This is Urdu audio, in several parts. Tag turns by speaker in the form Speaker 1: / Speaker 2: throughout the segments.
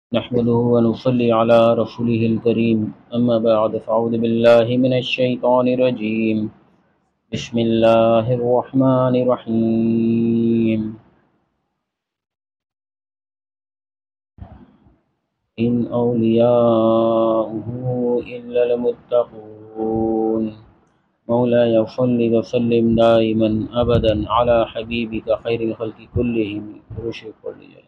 Speaker 1: نحمده ونصلي على رسوله الكريم أما بعد فأعوذ بالله من الشيطان الرجيم بسم الله الرحمن الرحيم إن أولياؤه إلا المتقون مولاي صل وسلم دائما أبدا على حبيبك خير الخلق كلهم رشد كل جل.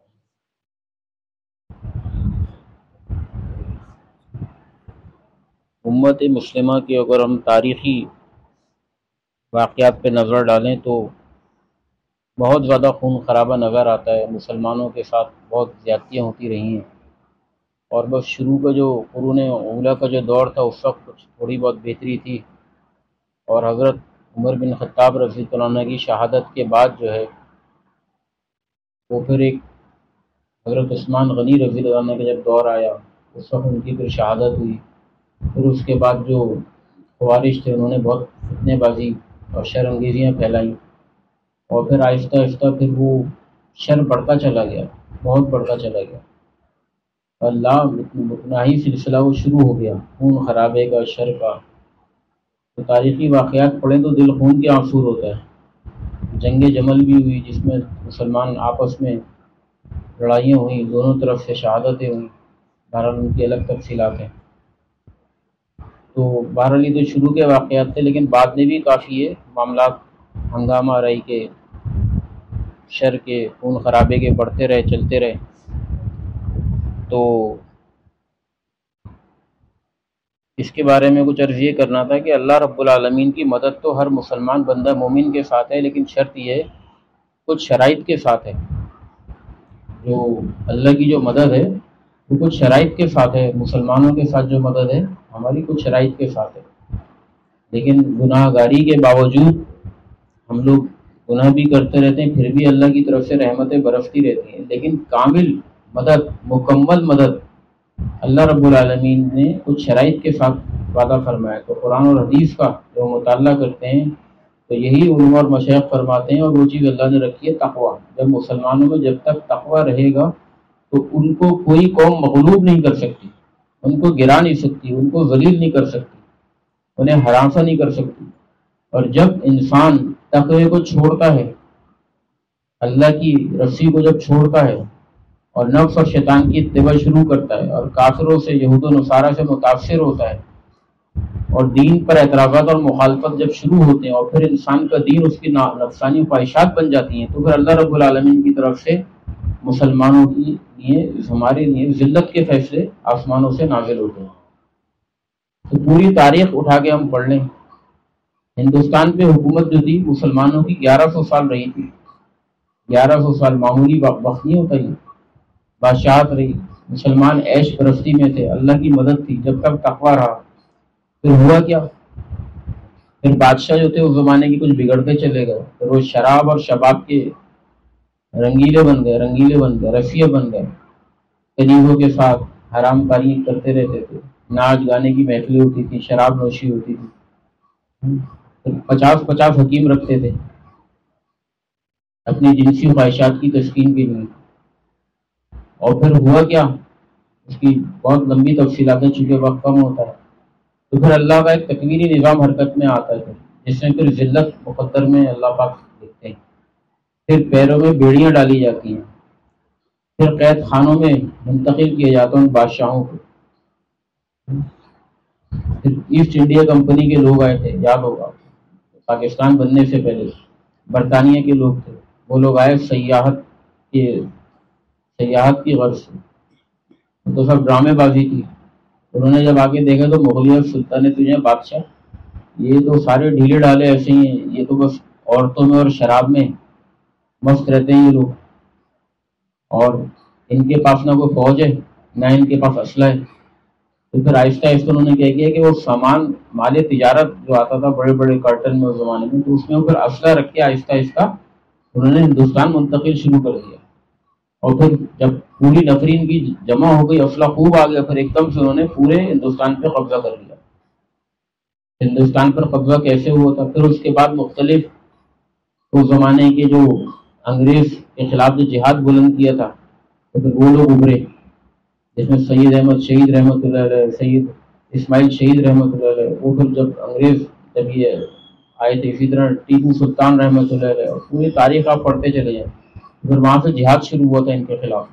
Speaker 1: امت مسلمہ کی اگر ہم تاریخی واقعات پہ نظر ڈالیں تو بہت زیادہ خون خرابہ نظر آتا ہے. مسلمانوں کے ساتھ بہت زیادتیاں ہوتی رہی ہیں، اور بس شروع کا جو قرون اولیٰ کا جو دور تھا اس وقت کچھ تھوڑی بہت بہتری تھی، اور حضرت عمر بن خطاب رضی اللہ عنہ کی شہادت کے بعد جو ہے وہ پھر ایک حضرت عثمان غنی رضی اللہ عنہ کا جب دور آیا اس وقت ان کی پھر شہادت ہوئی. پھر اس کے بعد جو خوارج تھے انہوں نے بہت فتنے بازی اور شر انگیزیاں پھیلائیں، اور پھر آہستہ آہستہ پھر وہ شر بڑھتا چلا گیا، بہت بڑھتا چلا گیا. اللہ متناہی سلسلہ وہ شروع ہو گیا خون خرابے کا، شر کا. تو تاریخی واقعات پڑھیں تو دل خون کے آنسور ہوتا ہے. جنگ جمل بھی ہوئی جس میں مسلمان آپس میں لڑائیاں ہوئیں، دونوں طرف سے شہادتیں ہوئیں. بہرحال ان کی الگ تفصیلات ہیں. تو بہرحال یہ تو شروع کے واقعات تھے، لیکن بعد میں بھی کافی یہ معاملات ہنگامہ رہی کے، شر کے، خون خرابے کے بڑھتے رہے، چلتے رہے. تو اس کے بارے میں کچھ عرض یہ کرنا تھا کہ اللہ رب العالمین کی مدد تو ہر مسلمان بندہ مومن کے ساتھ ہے، لیکن شرط یہ ہے کچھ شرائط کے ساتھ ہے. جو اللہ کی جو مدد ہے وہ کچھ شرائط کے ساتھ ہے. مسلمانوں کے ساتھ جو مدد ہے ہماری کچھ شرائط کے ساتھ ہے. لیکن گناہ گاری کے باوجود ہم لوگ گناہ بھی کرتے رہتے ہیں، پھر بھی اللہ کی طرف سے رحمتیں برستی رہتی ہیں. لیکن کامل مدد، مکمل مدد اللہ رب العالمین نے کچھ شرائط کے ساتھ وعدہ فرمایا. تو قرآن اور حدیث کا جو مطالعہ کرتے ہیں تو یہی علماء اور مشائخ فرماتے ہیں، اور وہ چیز اللہ نے رکھی ہے تقویٰ. جب مسلمانوں میں جب تک تقویٰ رہے گا تو ان کو کوئی قوم مغلوب نہیں کر سکتی، ان کو گرا نہیں سکتی، ان کو ذلیل نہیں کر سکتی، انہیں ہراساں نہیں کر سکتی. اور جب انسان تقوی کو چھوڑتا ہے، اللہ کی رسی کو جب چھوڑتا ہے اور نفس اور شیطان کی اتباع شروع کرتا ہے اور کافروں سے، یہود و نصارہ سے متاثر ہوتا ہے، اور دین پر اعتراضات اور مخالفت جب شروع ہوتے ہیں، اور پھر انسان کا دین اس کی نفسانی خواہشات بن جاتی ہیں، تو پھر اللہ رب العالمین کی طرف سے مسلمانوں کے لیے، ہمارے لیے ذلت کے فیصلے آسمانوں سے نازل ہوتے ہیں. تو پوری تاریخ اٹھا کے ہم پڑھ لیں، ہندوستان پہ حکومت جو تھی مسلمانوں کی 1100 سال رہی تھی. 1100 سال معمولی وقت نہیں ہوتا. یہ بادشاہت رہی، مسلمان عیش پرستی میں تھے، اللہ کی مدد تھی جب تک تقویٰ رہا. پھر ہوا کیا؟ پھر بادشاہ جو تھے اس زمانے کی کچھ بگڑتے چلے گئے. پھر وہ شراب اور شباب کے رنگیلے بن گئے، رسیے بن گئے. کنیزوں کے ساتھ حرام کاری کرتے رہتے تھے، ناچ گانے کی محفلیں ہوتی تھی، شراب نوشی ہوتی تھی. 50 حکیم رکھتے تھے اپنی جنسی خواہشات کی تسکین کے لیے. اور پھر ہوا کیا؟ اس کی بہت لمبی تفصیلات ہیں چونکہ وقت کم ہوتا ہے. تو پھر اللہ کا ایک تکوینی نظام حرکت میں آتا ہے، جس میں پھر ذلت مقدر میں اللہ پاک لکھتے ہیں. پھر پیروں میں بیڑیاں ڈالی جاتی ہیں، پھر قید خانوں میں منتقل کیا جاتا ہے ان بادشاہوں کو. پھر ایسٹ انڈیا کمپنی کے لوگ آئے تھے، یاد ہوگا پاکستان بننے سے پہلے برطانیہ کے لوگ تھے. وہ لوگ آئے سیاحت کی غرض سے. تو سب ڈرامے بازی تھی. انہوں نے جب آگے دیکھا تو مغلیہ سلطنت جو ہے بادشاہ، یہ تو سارے ڈھیلے ڈالے ایسے ہی ہیں، یہ تو بس عورتوں میں اور شراب میں مست رہتے ہیں یہ لوگ، اور ان کے پاس نہ کوئی فوج ہے نہ ان کے پاس اسلحہ ہے. تو پھر آہستہ آہستہ انہوں نے کیا کیا کہ وہ سامان مال تجارت جو آتا تھا بڑے بڑے کرٹن میں اس زمانے میں، تو اس میں وہ پھر اسلحہ رکھ کے آہستہ آہستہ انہوں نے ہندوستان منتقل شروع کر دیا. اور پھر جب پوری نفرین کی جمع ہو گئی، اسلحہ خوب آ گیا، پھر ایک دم سے انہوں نے پورے ہندوستان پہ قبضہ کر لیا. ہندوستان پر قبضہ کیسے ہوا تھا؟ پھر اس کے بعد مختلف اس زمانے کے جو انگریز کے خلاف جو جہاد بلند کیا تھا، تو پھر وہ لوگ ابھرے. جس میں سید احمد شہید رحمۃ اللہ علیہ، سید اسماعیل شہید رحمۃ اللہ علیہ، وہ پھر جب انگریز جب یہ آئے تھے، اسی طرح ٹیپو سلطان رحمۃ اللہ علیہ، اور پوری تاریخ آپ پڑھتے چلے جائیں. پھر وہاں سے جہاد شروع ہوا تھا ان کے خلاف.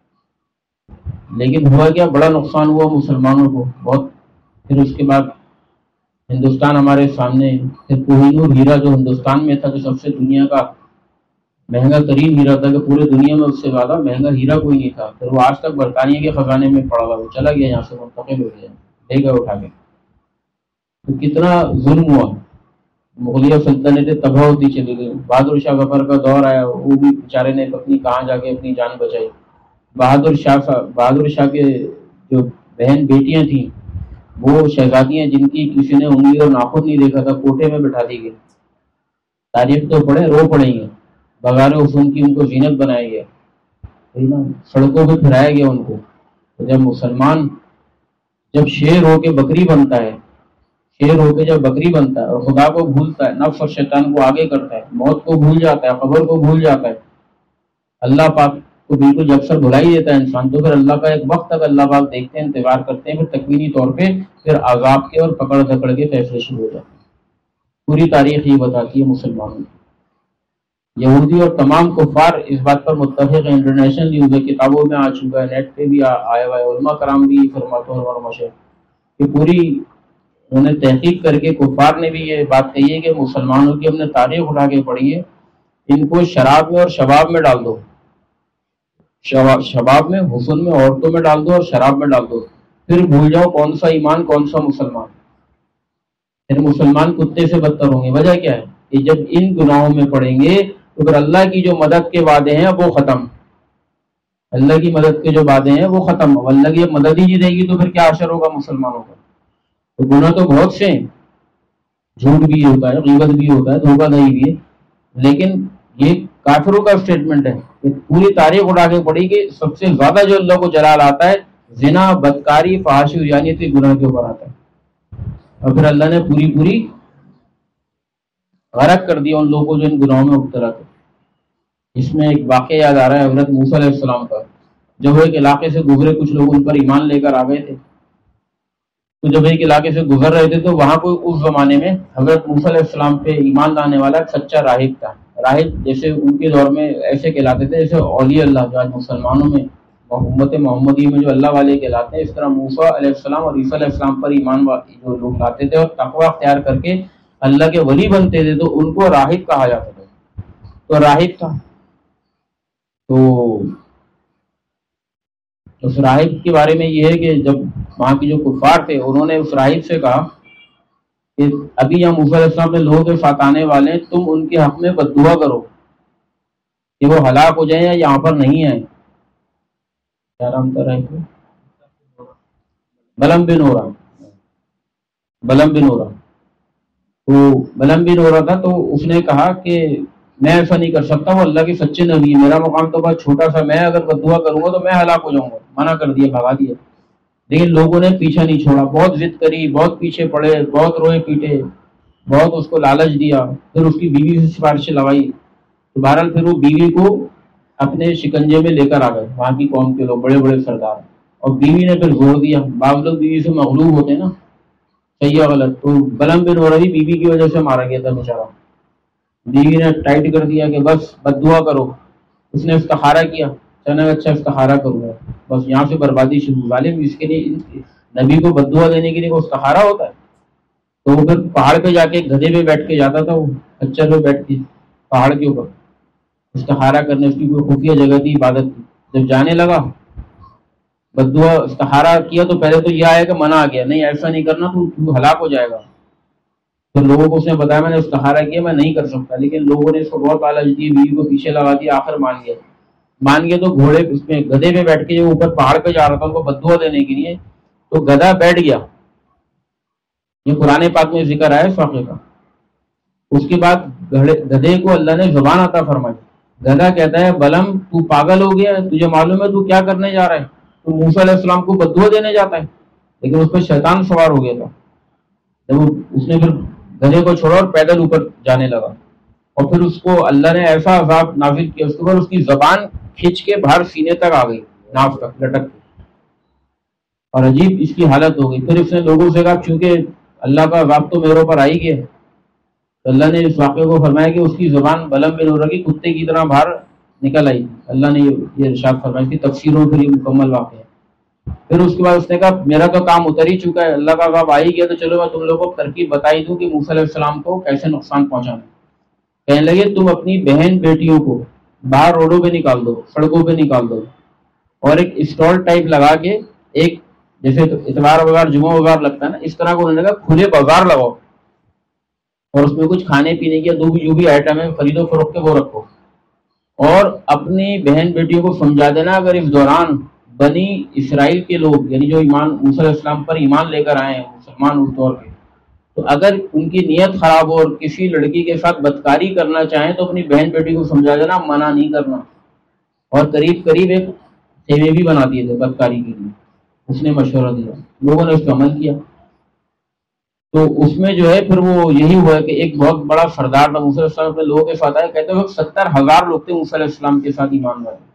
Speaker 1: لیکن ہوا کیا، بڑا نقصان ہوا مسلمانوں کو بہت. پھر اس کے بعد ہندوستان ہمارے سامنے، پھر کوہ نور ہیرا جو ہندوستان میں تھا، جو سب سے دنیا کا مہنگا ترین ہیرا تھا، کہ پورے دنیا میں اس سے زیادہ مہنگا ہیرا کوئی نہیں تھا، پھر وہ آج تک برطانیہ کے خزانے میں پڑا ہوا، وہ چلا گیا یہاں سے، منتقل ہو گیا، لے گئے اٹھا کے. تو کتنا ظلم ہوا. مغلیہ سلطنتیں تباہ ہوتی چلی گئی. بہادر شاہ ظفر کا دور آیا، وہ بھی بیچارے نے اپنی کہاں جا کے اپنی جان بچائی. بہادر شاہ کے جو بہن بیٹیاں تھیں، وہ شہزادیاں جن کی کسی نے انگلی اور ناخن نہیں دیکھا تھا، کوٹے میں بٹھا دی گئی. تاریخ تو پڑھے، رو پڑیں گے. بغار حسن کی ان کو زینت بنایا گیا، سڑکوں پہ پھرایا گیا ان کو. تو جب مسلمان جب شیر ہو کے بکری بنتا ہے، شیر ہو کے جب بکری بنتا ہے اور خدا کو بھولتا ہے، نفس اور شیطان کو آگے کرتا ہے، موت کو بھول جاتا ہے، قبر کو بھول جاتا ہے، اللہ پاک کو بالکل یکسر بھلا ہی دیتا ہے انسان، تو پھر اللہ کا ایک وقت تک اللہ پاک دیکھتے ہیں، انتظار کرتے ہیں، پھر تکوینی طور پہ پھر عذاب کے اور پکڑ دھکڑ کے فیصلے شروع ہو جاتے ہیں. پوری تاریخ یہ بتاتی ہے مسلمانوں کی. یہودی اور تمام کفار اس بات پر متفق ہے، انٹرنیشنل نیوز ہے، کتابوں میں آ چکا ہے، نیٹ پہ بھی آیا ہوا ہے، علماء کرام بھی فرماتے ہیں اور مشہور کہ پوری انہوں نے تحقیق کر کے کفار نے بھی یہ بات کہی ہے کہ مسلمانوں کی ہم نے تاریخ اٹھا کے پڑھی ہے، ان کو شراب میں اور شباب میں ڈال دو، شباب میں، حسن میں، عورتوں میں ڈال دو اور شراب میں ڈال دو، پھر بھول جاؤ کون سا ایمان کون سا مسلمان. پھر مسلمان کتے سے بدتر ہوں گے. وجہ کیا ہے کہ جب ان گناہوں میں پڑیں گے تو پھر اللہ کی جو مدد کے وعدے ہیں وہ ختم. اللہ کی مدد کے جو وعدے ہیں وہ ختم. اب اللہ کی مدد ہی نہیں رہے گی تو پھر کیا اثر ہوگا مسلمانوں کا. تو گناہ تو بہت سے ہیں، جھوٹ بھی ہوتا ہے، غیبت بھی ہوتا ہے، دھوکہ دہی بھی ہے، لیکن یہ کافروں کا اسٹیٹمنٹ ہے کہ پوری تاریخ اٹھا کے پڑھی کہ سب سے زیادہ جو اللہ کو جلال آتا ہے زنا، بدکاری، فحاشی و یانیت کے گناہ کے اوپر آتا ہے. اور پھر اللہ نے پوری غرق کر دیا ان لوگوں کو جو ان گناہوں میں مبتلا تھے. اس میں ایک واقعہ یاد آ رہا ہے حضرت موسیٰ علیہ السلام کا. جب وہ ایک علاقے سے گزرے، کچھ لوگ ان پر ایمان لے کر آ گئے تھے، تو جب ایک علاقے سے گزر رہے تھے تو وہاں کوئی اس زمانے میں حضرت موسیٰ علیہ السلام پہ ایمان لانے والا ایک سچا راہب تھا. راہب جیسے ان کے دور میں ایسے کہلاتے تھے جیسے اولیاء اللہ جو آج مسلمانوں میں امت محمدی میں جو اللہ والے کہلاتے ہیں، اس طرح موسیٰ علیہ السلام اور عیسیٰ علیہ السلام پر ایمان جو لوگ لاتے تھے اور تقویٰ اختیار کر کے اللہ کے ولی بنتے تھے تو ان کو راہب کہا جاتا تھا. تو راہب تھا، تو اس راہب کے بارے میں یہ ہے کہ جب وہاں کے جو کفار تھے انہوں نے اس راہب سے کہا کہ ابھی یہاں موسیٰ علیہ السلام نے لوگوں کے ساتھ آنے والے ہیں، تم ان کے حق میں بد دعا کرو کہ وہ ہلاک ہو جائیں یا یہاں پر نہیں آئیں. کیا نام تھا راہب کو؟ بلم بن ہو رہا، بلم بن ہو رہا. تو بلم بن ہو رہا تھا، تو اس نے کہا کہ میں ایسا نہیں کر سکتا، وہ اللہ کے سچے نبی ہے، میرا مقام تو بہت چھوٹا سا، میں اگر بد دعا کروں گا تو میں ہلاک ہو جاؤں گا. منع کر دیا، بھگا دیا. لیکن لوگوں نے پیچھا نہیں چھوڑا، بہت ضد کری، بہت پیچھے پڑے، بہت روئے پیٹے، بہت اس کو لالچ دیا، پھر اس کی بیوی سے سفارشیں لگائی. تو بہرحال پھر وہ بیوی کو اپنے شکنجے میں لے کر آ گئے وہاں کی قوم کے لوگ، بڑے بڑے سردار. اور بیوی نے پھر زور دیا. بعض لوگ بیوی سے مغلوب ہوتے ہیں نا، صحیح یا غلط. تو بلم بن ہو رہی بیوی کی وجہ سے مارا گیا تھا بیچارہ. بیوی نے ٹائٹ کر دیا کہ بس بد دعا کرو. اس نے استخارہ کیا، چنا اچھا استخارہ کروں گا، بس یہاں سے بربادی شروع. ظالم اس کے لیے نبی کو بد دعا دینے کے لیے کوئی استخارہ ہوتا ہے؟ تو وہ پھر پہاڑ پہ جا کے گدھے پہ بیٹھ کے جاتا تھا، وہ اچھا پہ بیٹھ کے پہاڑ کے اوپر استخارہ کرنے. اس کی کوئی خفیہ جگہ تھی، عبادت تھی. جب جانے لگا بد دعا استخارہ کیا تو پہلے تو یہ آیا کہ منع آ گیا، نہیں ایسا نہیں کرنا، تو ہلاک ہو جائے گا. پھر لوگوں کو اس نے بتایا میں نے استخارہ کیا، میں نہیں کر سکتا. لیکن لوگوں نے اس کو بہت لالچ دی، بیوی کو پیچھے لگا دیا، آخر مان گیا. تو گھوڑے اس میں گدھے پہ بیٹھ کے جو اوپر پہاڑ پہ جا رہا تھا ان کو بد دعا دینے کے لیے، تو گدھا بیٹھ گیا. یہ قرآن پاک میں ذکر آیا اس واقعے کا. اس کے بعد گدھے کو اللہ نے زبان عطا فرمائی. گدھا کہتا ہے بلم تو پاگل ہو گیا، تجھے معلوم ہے تو کیا کرنے جا رہا ہے؟ تو موسیٰ علیہ السلام کو بد دعا دینے جاتا ہے. لیکن اس پہ شیطان سوار ہو گیا تھا. جب اس نے پھر گدھے کو چھوڑا اور پیدل اوپر جانے لگا، اور پھر اس کو اللہ نے ایسا عذاب نازل کیا اس کے اوپر، اس کی زبان کھینچ کے باہر سینے تک آ گئی، ناف تک لٹک. اور عجیب اس کی حالت ہو گئی. پھر اس نے لوگوں سے کہا چونکہ اللہ کا عذاب تو میرے اوپر آ ہی گیا. تو اللہ نے اس واقعے کو فرمایا کہ اس کی زبان بلم بن نورہ کی کتے کی طرح باہر نکل آئی. اللہ نے یہ ارشاد فرمایا کہ تفسیروں پھر یہ مکمل واقعہ ہے. پھر اس کے بعد اس نے کہا میرا تو کام اتر ہی چکا ہے, اللہ کا عذاب آ ہی گیا, تو چلو میں تم لوگوں کو ترکیب بتائی دوں کہ موسیٰ علیہ السلام کو کیسے نقصان پہنچانا. کہنے لگے تم اپنی بہن بیٹیوں کو باہر روڈوں پہ نکال دو, سڑکوں پہ نکال دو, اور ایک اسٹال ٹائپ لگا کے, ایک جیسے اتوار وغیرہ جمعہ وغیرہ لگتا ہے نا, اس طرح کو انہوں نے کہا کھلے بازار لگاؤ, اور اس میں کچھ کھانے پینے کی جو بھی آئٹم ہے خرید و فروخت کے وہ رکھو, اور اپنی بہن بیٹیوں کو سمجھا دینا اگر اس دوران بنی اسرائیل کے لوگ یعنی جو موسیٰ علیہ السلام پر ایمان لے کر آئے ہیں مسلمان اس دور کے, تو اگر ان کی نیت خراب ہو اور کسی لڑکی کے ساتھ بدکاری کرنا چاہیں تو اپنی بہن بیٹی کو سمجھا دینا, منع نہیں کرنا. اور قریب قریب ایک خیمے بھی بنا دیے تھے بدکاری کے لیے. اس نے مشورہ دیا, لوگوں نے اس پر عمل کیا. تو اس میں جو ہے پھر وہ یہی ہوا کہ ایک بہت بڑا سردار تھا موسیٰ علیہ السلام اپنے لوگوں کے ساتھ آئے, کہتے ہیں 70,000 لوگ تھے موسیٰ علیہ السلام کے ساتھ ایمان والے.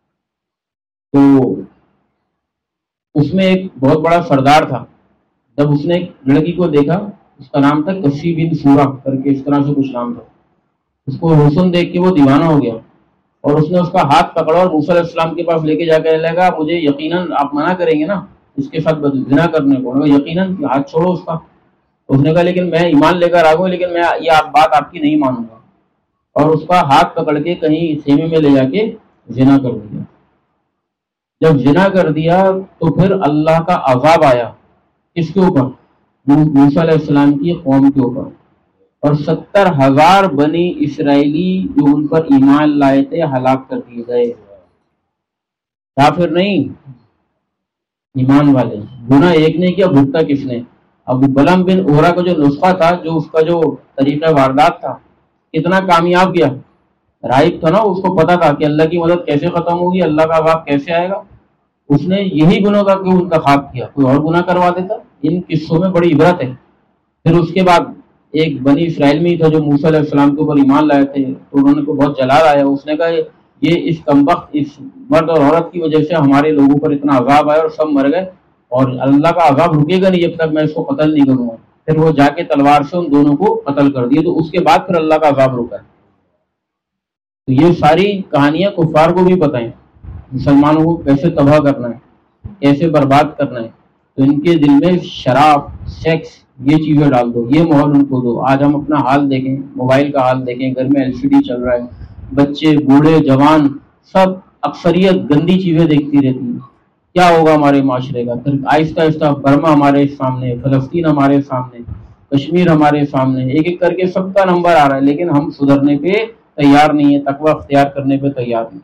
Speaker 1: تو اس میں ایک بہت بڑا سردار تھا. جب اس نے ایک لڑکی کو دیکھا, اس کا نام تھا کسی بن سورہ کر کے, اس طرح سے کچھ نام تھا. اس کو حسن دیکھ کے وہ دیوانہ ہو گیا, اور اس نے اس کا ہاتھ پکڑا اور موسیٰ علیہ السلام کے پاس لے کے جا کر لگا مجھے یقیناً آپ منع کریں گے نا اس کے ساتھ زنا کرنے کو. یقیناً ہاتھ چھوڑو اس کا. اس نے کہا لیکن میں ایمان لے کر آ گوں, لیکن میں یہ بات آپ کی نہیں مانوں گا. اور اس کا ہاتھ پکڑ کے کہیں خیمے میں لے جا کے زنا کر دیا. جب زنا کر دیا تو پھر اللہ کا عذاب آیا کس کے اوپر؟ موسیٰ علیہ السلام کی قوم کے اوپر. اور 70,000 بنی اسرائیلی جو ان پر ایمان لائے تھے ہلاک کر دیے گئے. کافر نہیں, ایمان والے. گناہ ایک نے کیا, بھگتا کس نے؟ اب بلم بن اورا کا جو نسخہ تھا, جو اس کا جو طریقہ واردات تھا, کتنا کامیاب گیا. رائب تھا نا, اس کو پتا تھا کہ اللہ کی مدد کیسے ختم ہوگی, اللہ کا عذاب کیسے آئے گا. اس نے یہی گناہ کا کیوں انتخاب کیا, کوئی اور گناہ کروا دیتا. ان قصوں میں بڑی عبرت ہے. پھر اس کے بعد ایک بنی اسرائیل میں ہی تھا جو موسیٰ علیہ السلام کے اوپر ایمان لائے تھے, تو انہوں نے کو بہت جلال آیا. اس نے کہا یہ اس کمبخت اس مرد اور عورت کی وجہ سے ہمارے لوگوں پر اتنا عذاب آیا اور سب مر گئے, اور اللہ کا عذاب رکے گا نہیں جب تک میں اس کو قتل نہیں کروں گا. پھر وہ جا کے تلوار سے ان دونوں کو قتل کر دیے. تو اس کے بعد پھر اللہ کا عذاب رکا ہے. تو یہ ساری کہانیاں کفار کو بھی پتہ ہیں, مسلمانوں کو کیسے تباہ کرنا ہے, کیسے برباد کرنا ہے. تو ان کے دل میں شراب, سیکس, یہ چیزیں ڈال دو, یہ ماحول ان کو دو. آج ہم اپنا حال دیکھیں, موبائل کا حال دیکھیں, گھر میں LCD چل رہا ہے, بچے بوڑھے جوان سب اکثریت گندی چیزیں دیکھتی رہتی ہیں. کیا ہوگا ہمارے معاشرے کا؟ پھر آہستہ آہستہ برما ہمارے سامنے, فلسطین ہمارے سامنے, کشمیر ہمارے سامنے, ایک ایک کر کے سب کا نمبر آ رہا ہے, لیکن ہم سدھرنے پہ تیار نہیں ہے, تقوی اختیار کرنے پہ تیار نہیں.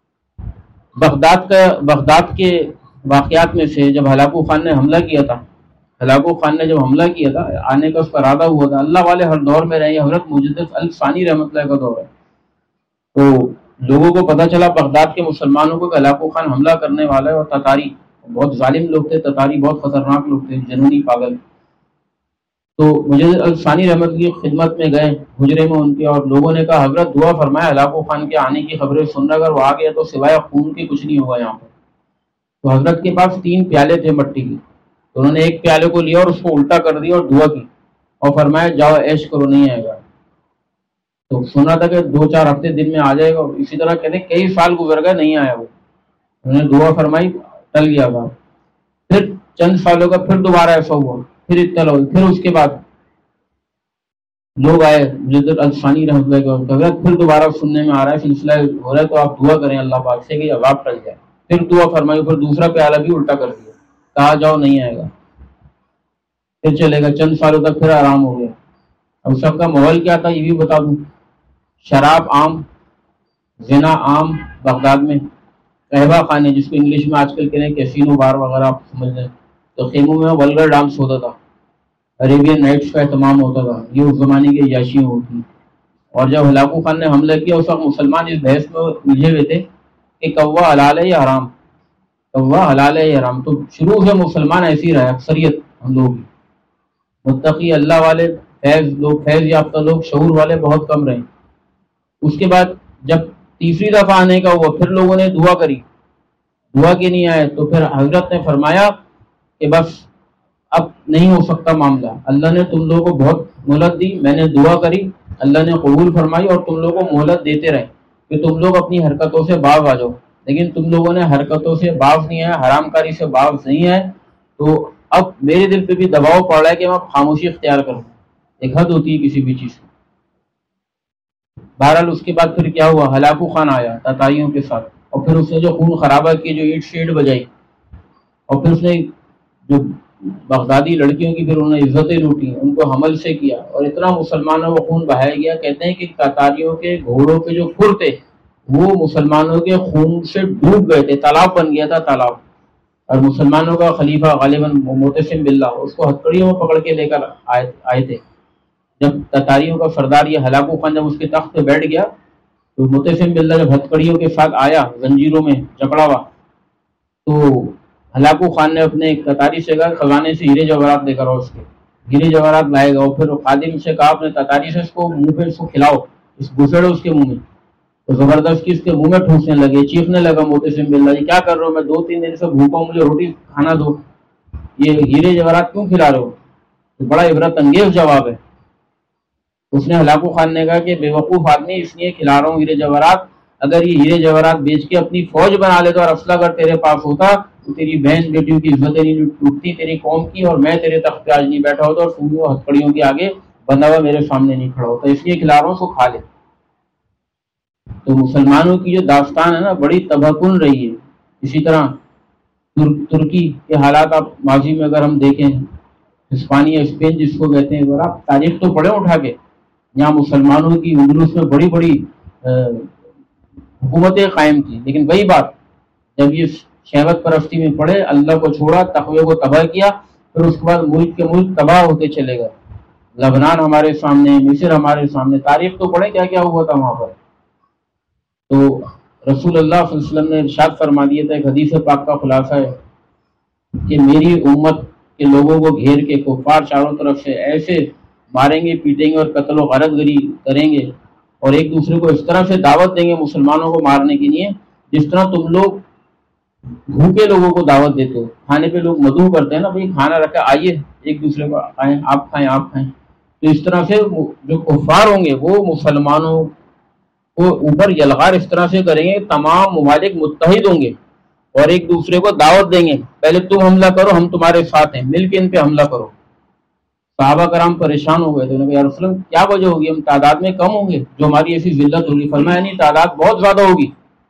Speaker 1: بغداد کے واقعات میں سے جب ہلاکو خان نے حملہ کیا تھا, ہلاکو خان نے جب حملہ کیا تھا, آنے کا اس کا ارادہ ہوا تھا. اللہ والے ہر دور میں رہے, حضرت مجدد الثانی رحمۃ اللہ کا دور ہے. تو لوگوں کو پتہ چلا بغداد کے مسلمانوں کو کہ ہلاکو خان حملہ کرنے والا ہے, اور تتاری بہت ظالم لوگ تھے, تتاری بہت خطرناک لوگ تھے, جنونی پاگل. تو مجدد الثانی رحمت کی خدمت میں گئے حجرے میں ان کے, اور لوگوں نے کہا حضرت دعا فرمایا ہلاکو خان کے آنے کی خبریں سن رہا, اگر وہ آ گیا تو سوائے خون کے کچھ نہیں ہوگا یہاں پر. تو حضرت کے پاس 3 پیالے تھے مٹی کی, تو انہوں نے ایک پیالے کو لیا اور اس کو الٹا کر دیا اور دعا کی, اور فرمایا جاؤ عیش کرو, نہیں آئے گا. تو سنا تھا کہ 2-4 ہفتے دن میں آ جائے گا. اسی طرح کہتے کئی سال گزر گئے, نہیں آیا وہ. انہوں نے دعا فرمائی, ٹل گیا تھا. پھر چند سالوں کا پھر دوبارہ ایسا ہوا, پھر اطلاع ہوئی. پھر اس کے بعد لوگ آئے مجدد الثانی رحمۃ اللہ کا, حضرت پھر دوبارہ سننے میں آ رہا ہے, سلسلہ ہو رہا ہے, تو آپ دعا کریں اللہ پاک سے کہ عذاب ٹل جائے. پھر دعا فرمائی, پھر دوسرا پیالہ بھی الٹا کر دیا, کہا جاؤ نہیں آئے گا. پھر چلے گا, چند سالوں تک پھر آرام ہو گیا. اب سب کا ماحول کیا تھا یہ بھی بتا دوں. شراب عام, زنا عام بغداد میں, قہوہ خانے جس کو انگلش میں آج کل کہتے ہیں کیسینو بار وغیرہ آپ سمجھ لیں, تو خیموں میں ولگر ڈانس ہوتا تھا, عربین نائٹس کا اہتمام ہوتا تھا, یہ اس زمانے کی عیاشیاں ہوتی. اور جب ہلاکو خان نے حملہ کیا اس وقت مسلمان اس بحث میں الجھے ہوئے تھے کہ کوا حلال ہے یا حرام, کوا حلال ہے یا حرام. تو شروع سے مسلمان ایسے ہی رہے, اکثریت ہم لوگ متقی اللہ والے فیض لوگ, فیض یافتہ لوگ, شعور والے بہت کم رہے. اس کے بعد جب تیسری دفعہ آنے کا ہوا, پھر لوگوں نے دعا کری, دعا کے نہیں آئے, تو پھر حضرت نے فرمایا کہ بس اب نہیں ہو سکتا معاملہ، اللہ نے تم لوگوں کو بہت مہلت دی، میں نے دعا کری، اللہ نے قبول فرمائی، اور تم لوگوں کو مہلت دیتے رہے کہ تم لوگ اپنی حرکتوں سے باز آ جاؤ، لیکن تم لوگوں نے حرکتوں سے باز نہیں ہے، حرام کاری سے باز نہیں ہے، تو اب میرے دل پہ بھی دباؤ پڑ رہا ہے کہ میں خاموشی اختیار کروں، ایک حد ہوتی ہے کسی بھی چیز کی۔ بہرحال اس کے بعد پھر کیا ہوا، ہلاکو خان آیا تتائیوں کے ساتھ، اور پھر اس نے جو خون خرابہ کی، جو اینٹ شیٹ بجائی، اور پھر اس نے جو بغدادی لڑکیوں کی پھر انہوں نے عزتیں لوٹی، ان کو حمل سے کیا، اور اتنا مسلمانوں کو خون بہایا گیا، کہتے ہیں کہ تاتاریوں کے گھوڑوں کے جو کھر تھے وہ مسلمانوں کے خون سے ڈوب گئے تھے، تالاب بن گیا تھا تالاب، اور مسلمانوں کا خلیفہ غالباً معتصم باللہ اس کو ہتکڑیوں میں پکڑ کے لے کر آئے تھے۔ جب تتاریوں کا سردار یہ ہلاکو خان جب اس کے تخت پہ بیٹھ گیا تو معتصم باللہ جب ہتکڑیوں کے ساتھ آیا زنجیروں میں جکڑا ہوا، تو ہلاکو خان نے اپنے تتاری سے کہا خزانے سے ہیرے جواہرات لے کر آؤ، اس کے ہیرے جواہرات لائے گا، اور پھر خادم سے کہا اپنے تتاری سے اس کو منہ پہ اس کو کھلاؤ، اس گھسڑو اس کے منہ میں، تو زبردستی اس کے منہ میں ٹھونسنے لگے، چیخنے لگا معتصم باللہ جی کیا کر رہے ہو، میں 2-3 دن سے بھوکا ہوں، مجھے روٹی کھانا دو، یہ ہیرے جواہرات کیوں کھلا رہے ہو؟ تو بڑا عبرت انگیز جواب ہے۔ اس نے ہلاکو خان نے کہا کہ بے وقوف آدمی، اس لیے کھلا رہا ہوں ہیرے جواہرات، اگر یہ ہیرے جواہرات بیچ کے اپنی فوج بنا لیتا اور اسلحہ اگر تیرے پاس ہوتا تو تیری بہن بیٹیوں کی عزتیں نہیں ٹوٹتی تیری قوم کی، اور میں تیرے تخت پہ آج نہیں بیٹھا ہوتا، اور تم وہ ہتکڑیوں کے آگے بندہ ہوا میرے سامنے نہیں کھڑا ہوتا، اس لیے کھلا رہا ہوں، اس کو کھا لے۔ تو مسلمانوں کی جو داستان ہے نا بڑی تباہ کن رہی ہے۔ اسی طرح ترکی کے حالات آپ ماضی میں اگر ہم دیکھیں، ہسپانیہ اسپین جس کو کہتے ہیں، اگر آپ تاریخ تو پڑھیں اٹھا کے، یہاں مسلمانوں کی اندلس میں بڑی بڑی حکومتیں قائم تھیں، لیکن وہی بات جب یہ شہوت پرستی میں پڑے، اللہ کو چھوڑا، تقوی کو تباہ کیا، پھر اس کے بعد ملک کے ملک تباہ ہوتے چلے گئے۔ لبنان ہمارے سامنے، مصر ہمارے سامنے، تاریخ تو پڑھیں کیا کیا ہوا تھا وہاں پر۔ تو رسول اللہ صلی اللہ علیہ وسلم نے ارشاد فرما دیا تھا، ایک حدیث پاک کا خلاصہ ہے کہ میری امت کے لوگوں کو گھیر کے کفار چاروں طرف سے ایسے ماریں گے، پیٹیں گے، اور قتل و غارت گری کریں گے، اور ایک دوسرے کو اس طرح سے دعوت دیں گے مسلمانوں کو مارنے کے لیے جس طرح تم لوگ بھوکے لوگوں کو دعوت دیتے ہو، کھانے پہ لوگ مدعو کرتے ہیں نا، بھائی کھانا رکھا آئیے ایک دوسرے کو کھائیں، آپ کھائیں آپ کھائیں، تو اس طرح سے جو کفار ہوں گے وہ مسلمانوں کو اوپر یلغار اس طرح سے کریں گے، تمام ممالک متحد ہوں گے اور ایک دوسرے کو دعوت دیں گے، پہلے تم حملہ کرو، ہم تمہارے ساتھ ہیں، مل کے ان پہ حملہ کرو۔ صحابہ کرام پریشان ہو گئے تھے، انہوں نے کہا یا رسول اللہ کیا وجہ ہوگی، ہم تعداد میں کم ہوں گے جو ہماری ایسی ذلت ہوگی؟ فرمایا نہیں، تعداد بہت زیادہ ہوگی،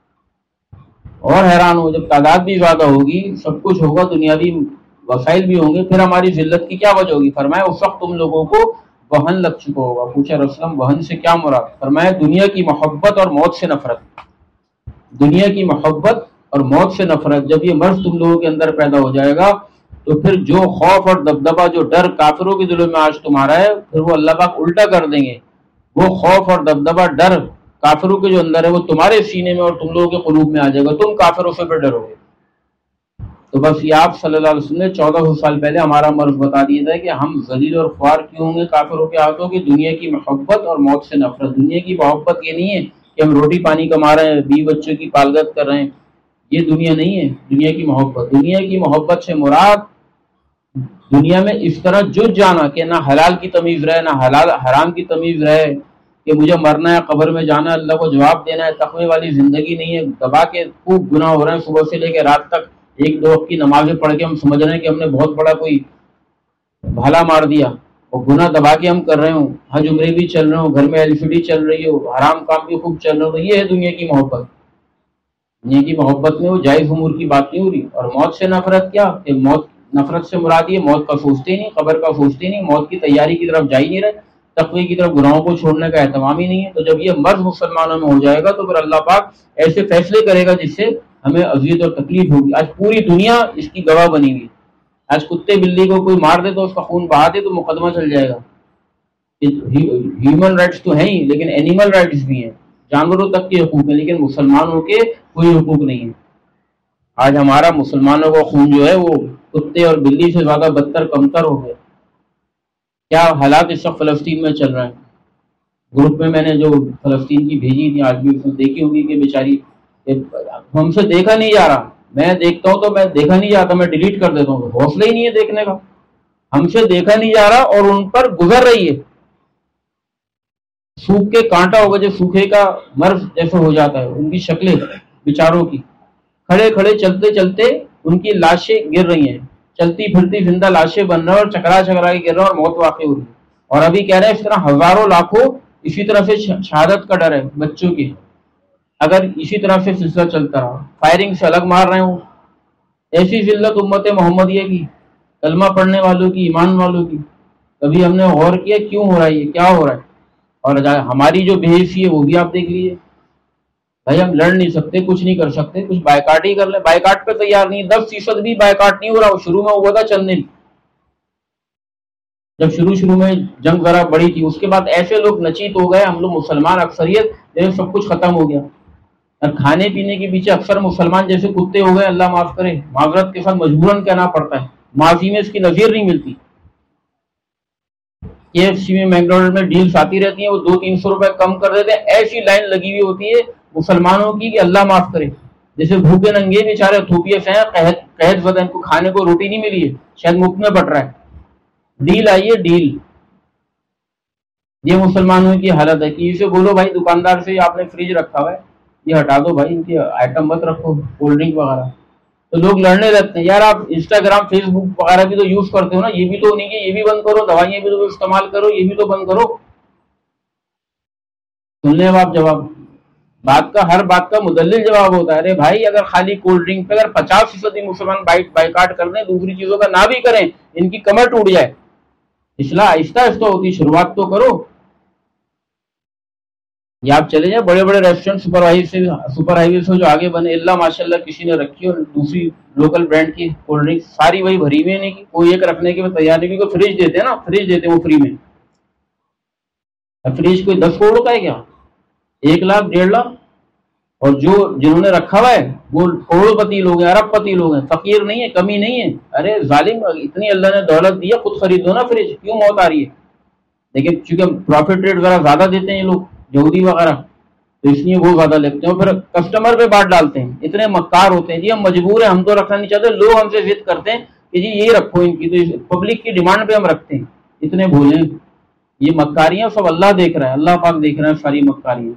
Speaker 1: اور حیران ہو جب تعداد بھی زیادہ ہوگی، سب کچھ ہوگا، دنیاوی وسائل بھی ہوں گے، پھر ہماری ذلت کی کیا وجہ ہوگی؟ فرمایا اس وقت تم لوگوں کو وہن لگ چکا ہوگا۔ پوچھا رسول اللہ وہن سے کیا مراد؟ فرمایا دنیا کی محبت اور موت سے نفرت، دنیا کی محبت اور موت سے نفرت، جب یہ مرض تم لوگوں کے اندر پیدا ہو جائے گا تو پھر جو خوف اور دبدبہ، جو ڈر کافروں کے دلوں میں آج تمہارا ہے، پھر وہ اللہ پاک الٹا کر دیں گے، وہ خوف اور دبدبہ ڈر کافروں کے جو اندر ہے وہ تمہارے سینے میں اور تم لوگوں کے قلوب میں آ جائے گا، تم کافروں سے پھر ڈرو گے۔ تو بس یہ آپ صلی اللہ علیہ وسلم نے 1400 سال پہلے ہمارا مرض بتا دیا تھا کہ ہم ذلیل اور خوار کیوں ہوں گے کافروں کے ہاتھوں، کی دنیا کی محبت اور موت سے نفرت۔ دنیا کی محبت یہ نہیں ہے کہ ہم روٹی پانی کما رہے ہیں، بیوی بچوں کی پالگت کر رہے ہیں، یہ دنیا نہیں ہے۔ دنیا کی محبت، دنیا کی محبت سے مراد دنیا میں اس طرح جج جانا کہ نہ حلال کی تمیز رہے، نہ حلال حرام کی تمیز رہے، کہ مجھے مرنا ہے، قبر میں جانا ہے، اللہ کو جواب دینا ہے، تقوی والی زندگی نہیں ہے، دبا کے خوب گناہ ہو رہے ہیں صبح سے لے کے رات تک، ایک دو وقت کی نمازیں پڑھ کے ہم سمجھ رہے ہیں کہ ہم نے بہت بڑا کوئی بھلا مار دیا، اور گناہ دبا کے ہم کر رہے ہوں، حج عمرے بھی چل رہے ہوں، گھر میں LCD چل رہی ہو، حرام کام بھی خوب چل رہے ہو، تو یہ ہے دنیا کی محبت۔ دنیا کی محبت میں وہ جائز امور کی بات نہیں ہو رہی۔ اور موت سے نفرت کیا کہ موت، نفرت سے مراد یہ موت کا سوچتے نہیں، قبر کا سوچتے نہیں، موت کی تیاری کی طرف جا ہی نہیں رہے، تقوی کی طرف، گناہوں کو چھوڑنے کا اہتمام ہی نہیں ہے۔ تو جب یہ مرض مسلمانوں میں ہو جائے گا تو پھر اللہ پاک ایسے فیصلے کرے گا جس سے ہمیں اذیت اور تکلیف ہوگی۔ آج پوری دنیا اس کی گواہ بنی ہوئی، آج کتے بلی کو کوئی مار دے تو اس کا خون بہا دے تو مقدمہ چل جائے گا۔ ہیومن رائٹس تو ہیں ہی، لیکن اینیمل رائٹس بھی ہیں، جانوروں تک کے حقوق ہیں، لیکن مسلمانوں کے کوئی حقوق نہیں ہیں۔ آج ہمارا مسلمانوں کا خون جو ہے وہ کتے اور بلی سے زیادہ بدتر کمتر ہو گئے۔ کیا حالات اس وقت فلسطین میں چل رہے ہیں؟ گروپ میں میں نے جو فلسطین کی بھیجی تھی، آج بھی اس میں دیکھی ہوگی کہ بیچاری ہم سے دیکھا نہیں جا رہا، میں دیکھتا ہوں تو میں دیکھا نہیں جاتا، میں ڈیلیٹ کر دیتا ہوں، حوصلہ ہی نہیں ہے دیکھنے کا، ہم سے دیکھا نہیں جا رہا اور ان پر گزر رہی ہے. سوکھ کے کانٹا ہوگا جو سوکھے کا مرض جیسے ہو جاتا ہے، ان کی شکلیں بیچاروں کی، کھڑے کھڑے چلتے چلتے ان کی لاشیں گر رہی ہیں، چلتی پھرتی زندہ لاشیں بن رہا اور چکرا چکرا کے گر رہا اور موت واقع ہو رہی ہے. اور ابھی کہہ رہے ہیں اس طرح ہزاروں لاکھوں اسی طرح سے شہادت کا ڈر ہے بچوں کی، اگر اسی طرح سے سلسلہ چلتا رہا، فائرنگ سے الگ مار رہے ہوں. ایسی ذلت امت محمدیہ کی، کلمہ پڑھنے والوں کی، ایمان والوں کی. کبھی ہم نے غور کیا کیوں ہو رہا ہے، یہ کیا ہو رہا ہے؟ اور ہماری جو بے حسی ہے وہ بھی آپ دیکھ لیجیے. بھائی ہم لڑ نہیں سکتے، کچھ نہیں کر سکتے، کچھ بائیکاٹ ہی کر لیں. بائیکاٹ پہ تیار نہیں، 10% بھی بائیکاٹ نہیں ہو رہا. شروع میں ہوا تھا چند دن، جب شروع میں جنگ ذرا بڑی تھی، اس کے بعد ایسے لوگ نچیت ہو گئے، ہم لوگ مسلمان اکثریت جیسے سب کچھ ختم ہو گیا. اور کھانے پینے کے پیچھے اکثر مسلمان جیسے کتے ہو گئے، اللہ معاف کرے، معذرت کے ساتھ مجبوراً کہنا پڑتا ہے، ماضی میں اس کی نظیر نہیں ملتی. KFC میں، میکڈونلڈ میں ڈیلز آتی رہتی ہیں، وہ 200-300 روپے کم کر دیتے ہیں، ایسی لائن لگی ہوئی ہوتی ہے مسلمانوں کی کہ اللہ معاف کرے. جیسے بھوکے ننگے بیچارے تھوپیے سے ہیں، قحط زدہ، ان کو کھانے کو روٹی نہیں ملی ہے، شاید مفت میں بٹ رہا ہے. ڈیل آئی ہے ڈیل. یہ مسلمانوں کی حالت ہے کہ اسے بولو بھائی دکاندار سے آپ نے فریج رکھا ہوا ہے یہ ہٹا دو بھائی، ان کی آئٹم مت رکھو، کولڈ ڈرنک وغیرہ. تو لوگ لڑنے لگتے ہیں، یار آپ انسٹاگرام فیس بک وغیرہ بھی تو یوز کرتے ہو نا، یہ بھی تو نہیں کہ یہ بھی بند کرو، دوائیاں بھی تو استعمال کرو، یہ بھی تو بند کرو. سننے اب آپ جواب، ہر بات کا مدلل جواب ہوتا ہے. ارے بھائی اگر خالی کولڈ ڈرنک پہ اگر 50% مسلمان بائیکاٹ کر دیں، دوسری چیزوں کا نہ بھی کریں، ان کی کمر ٹوٹ جائے. اصلاح آہستہ آہستہ ہوتی، شروعات تو کرو. یا آپ چلے جائیں بڑے بڑے ریسٹورینٹ سپر ہائی وے سے جو آگے بنے، اللہ ماشاء اللہ کسی نے رکھی اور دوسری لوکل برانڈ کی کولڈ ڈرنک ساری وہی بھری ہوئی نہیں کی، کوئی ایک رکھنے کے تیار نہیں، کیونکہ فریج دیتے ہیں نا، فریج دیتے ہیں وہ فری میں. فریج کوئی 10 کروڑ کا ہے کیا؟ 1 لاکھ 1.5 لاکھ. اور جنہوں نے رکھا ہوا ہے وہ کروڑ پتی لوگ ہیں، ارب پتی لوگ ہیں، فقیر نہیں ہے، کمی نہیں ہے. ارے ظالم، اتنی اللہ نے دولت دی ہے، خود خریدو نا فریج، کیوں موت آ رہی ہے؟ لیکن چونکہ پروفٹ ریٹ ذرا زیادہ دیتے ہیں یہ لوگ یہودی وغیرہ، تو اس لیے وہ زیادہ لگتے ہیں، پھر کسٹمر پہ بانٹ ڈالتے ہیں. اتنے مکار ہوتے ہیں، جی ہم مجبور ہیں، ہم تو رکھنا نہیں چاہتے، لوگ ہم سے ضد کرتے ہیں کہ جی یہی رکھو ان کی، تو پبلک کی ڈیمانڈ پہ ہم رکھتے ہیں. اتنے بھولے، یہ مکاریاں سب اللہ دیکھ رہا ہے، اللہ پاک دیکھ رہے ہیں ساری مکاریاں.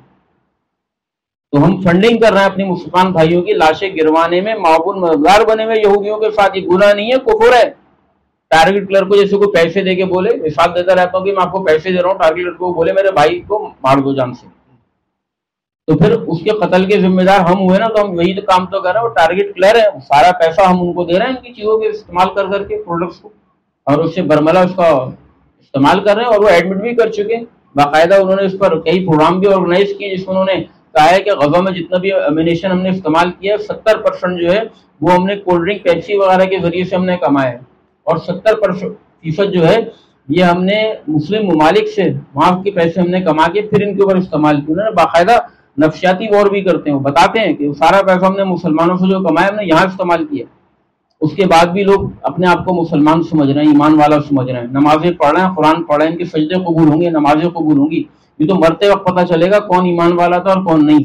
Speaker 1: تو ہم فنڈنگ کر رہے ہیں اپنی مسلمان بھائیوں کی لاشیں گروانے میں، معاون مددگار بنے ہوئے یہودیوں کے ساتھ. یہ گناہ نہیں ہے، کفر ہے. ٹارگیٹ کلر کو جیسے کوئی پیسے دے کے بولے، مثال دیتا رہتا ہوں کہ میں آپ کو پیسے دے رہا ہوں، ٹارگیٹ کلر کو بولے میرے بھائی کو مار دو جان سے، تو پھر اس کے قتل کے ذمہ دار ہم ہوئے نا، تو ہم وہی تو کام تو کر رہے ہیں. وہ ٹارگیٹ کلر ہے، سارا پیسہ ہم ان کو دے رہے ہیں ان کی چیزوں کے استعمال کر کے پروڈکٹس کو، اور اس سے برملا اس کا استعمال کر رہے ہیں. اور وہ ایڈمٹ بھی کر چکے ہیں باقاعدہ، انہوں نے اس پر کئی پروگرام بھی آرگنائز کیے جس میں انہوں نے کہا ہے کہ غزہ میں جتنا بھی امیونیشن ہم نے استعمال کیا ہے 70% جو ہے وہ ہم نے کولڈ ڈرنک پیپسی وغیرہ کے ذریعے سے ہم نے کمایا ہے، اور 70% جو ہے یہ ہم نے مسلم ممالک سے وہاں کے پیسے ہم نے کما کے پھر ان کے اوپر استعمال کیا. انہوں نے باقاعدہ نفسیاتی وار بھی کرتے ہیں، بتاتے ہیں کہ سارا پیسہ ہم نے مسلمانوں سے جو کمایا ہم نے یہاں استعمال کیا. اس کے بعد بھی لوگ اپنے آپ کو مسلمان سمجھ رہے ہیں، ایمان والا سمجھ رہے ہیں، نمازیں پڑھ رہے ہیں، قرآن پڑھ رہے ہیں، ان کے سجدے قبول ہوں گے، نمازیں قبول ہوں گی. یہ تو مرتے وقت پتہ چلے گا کون ایمان والا تھا اور کون نہیں.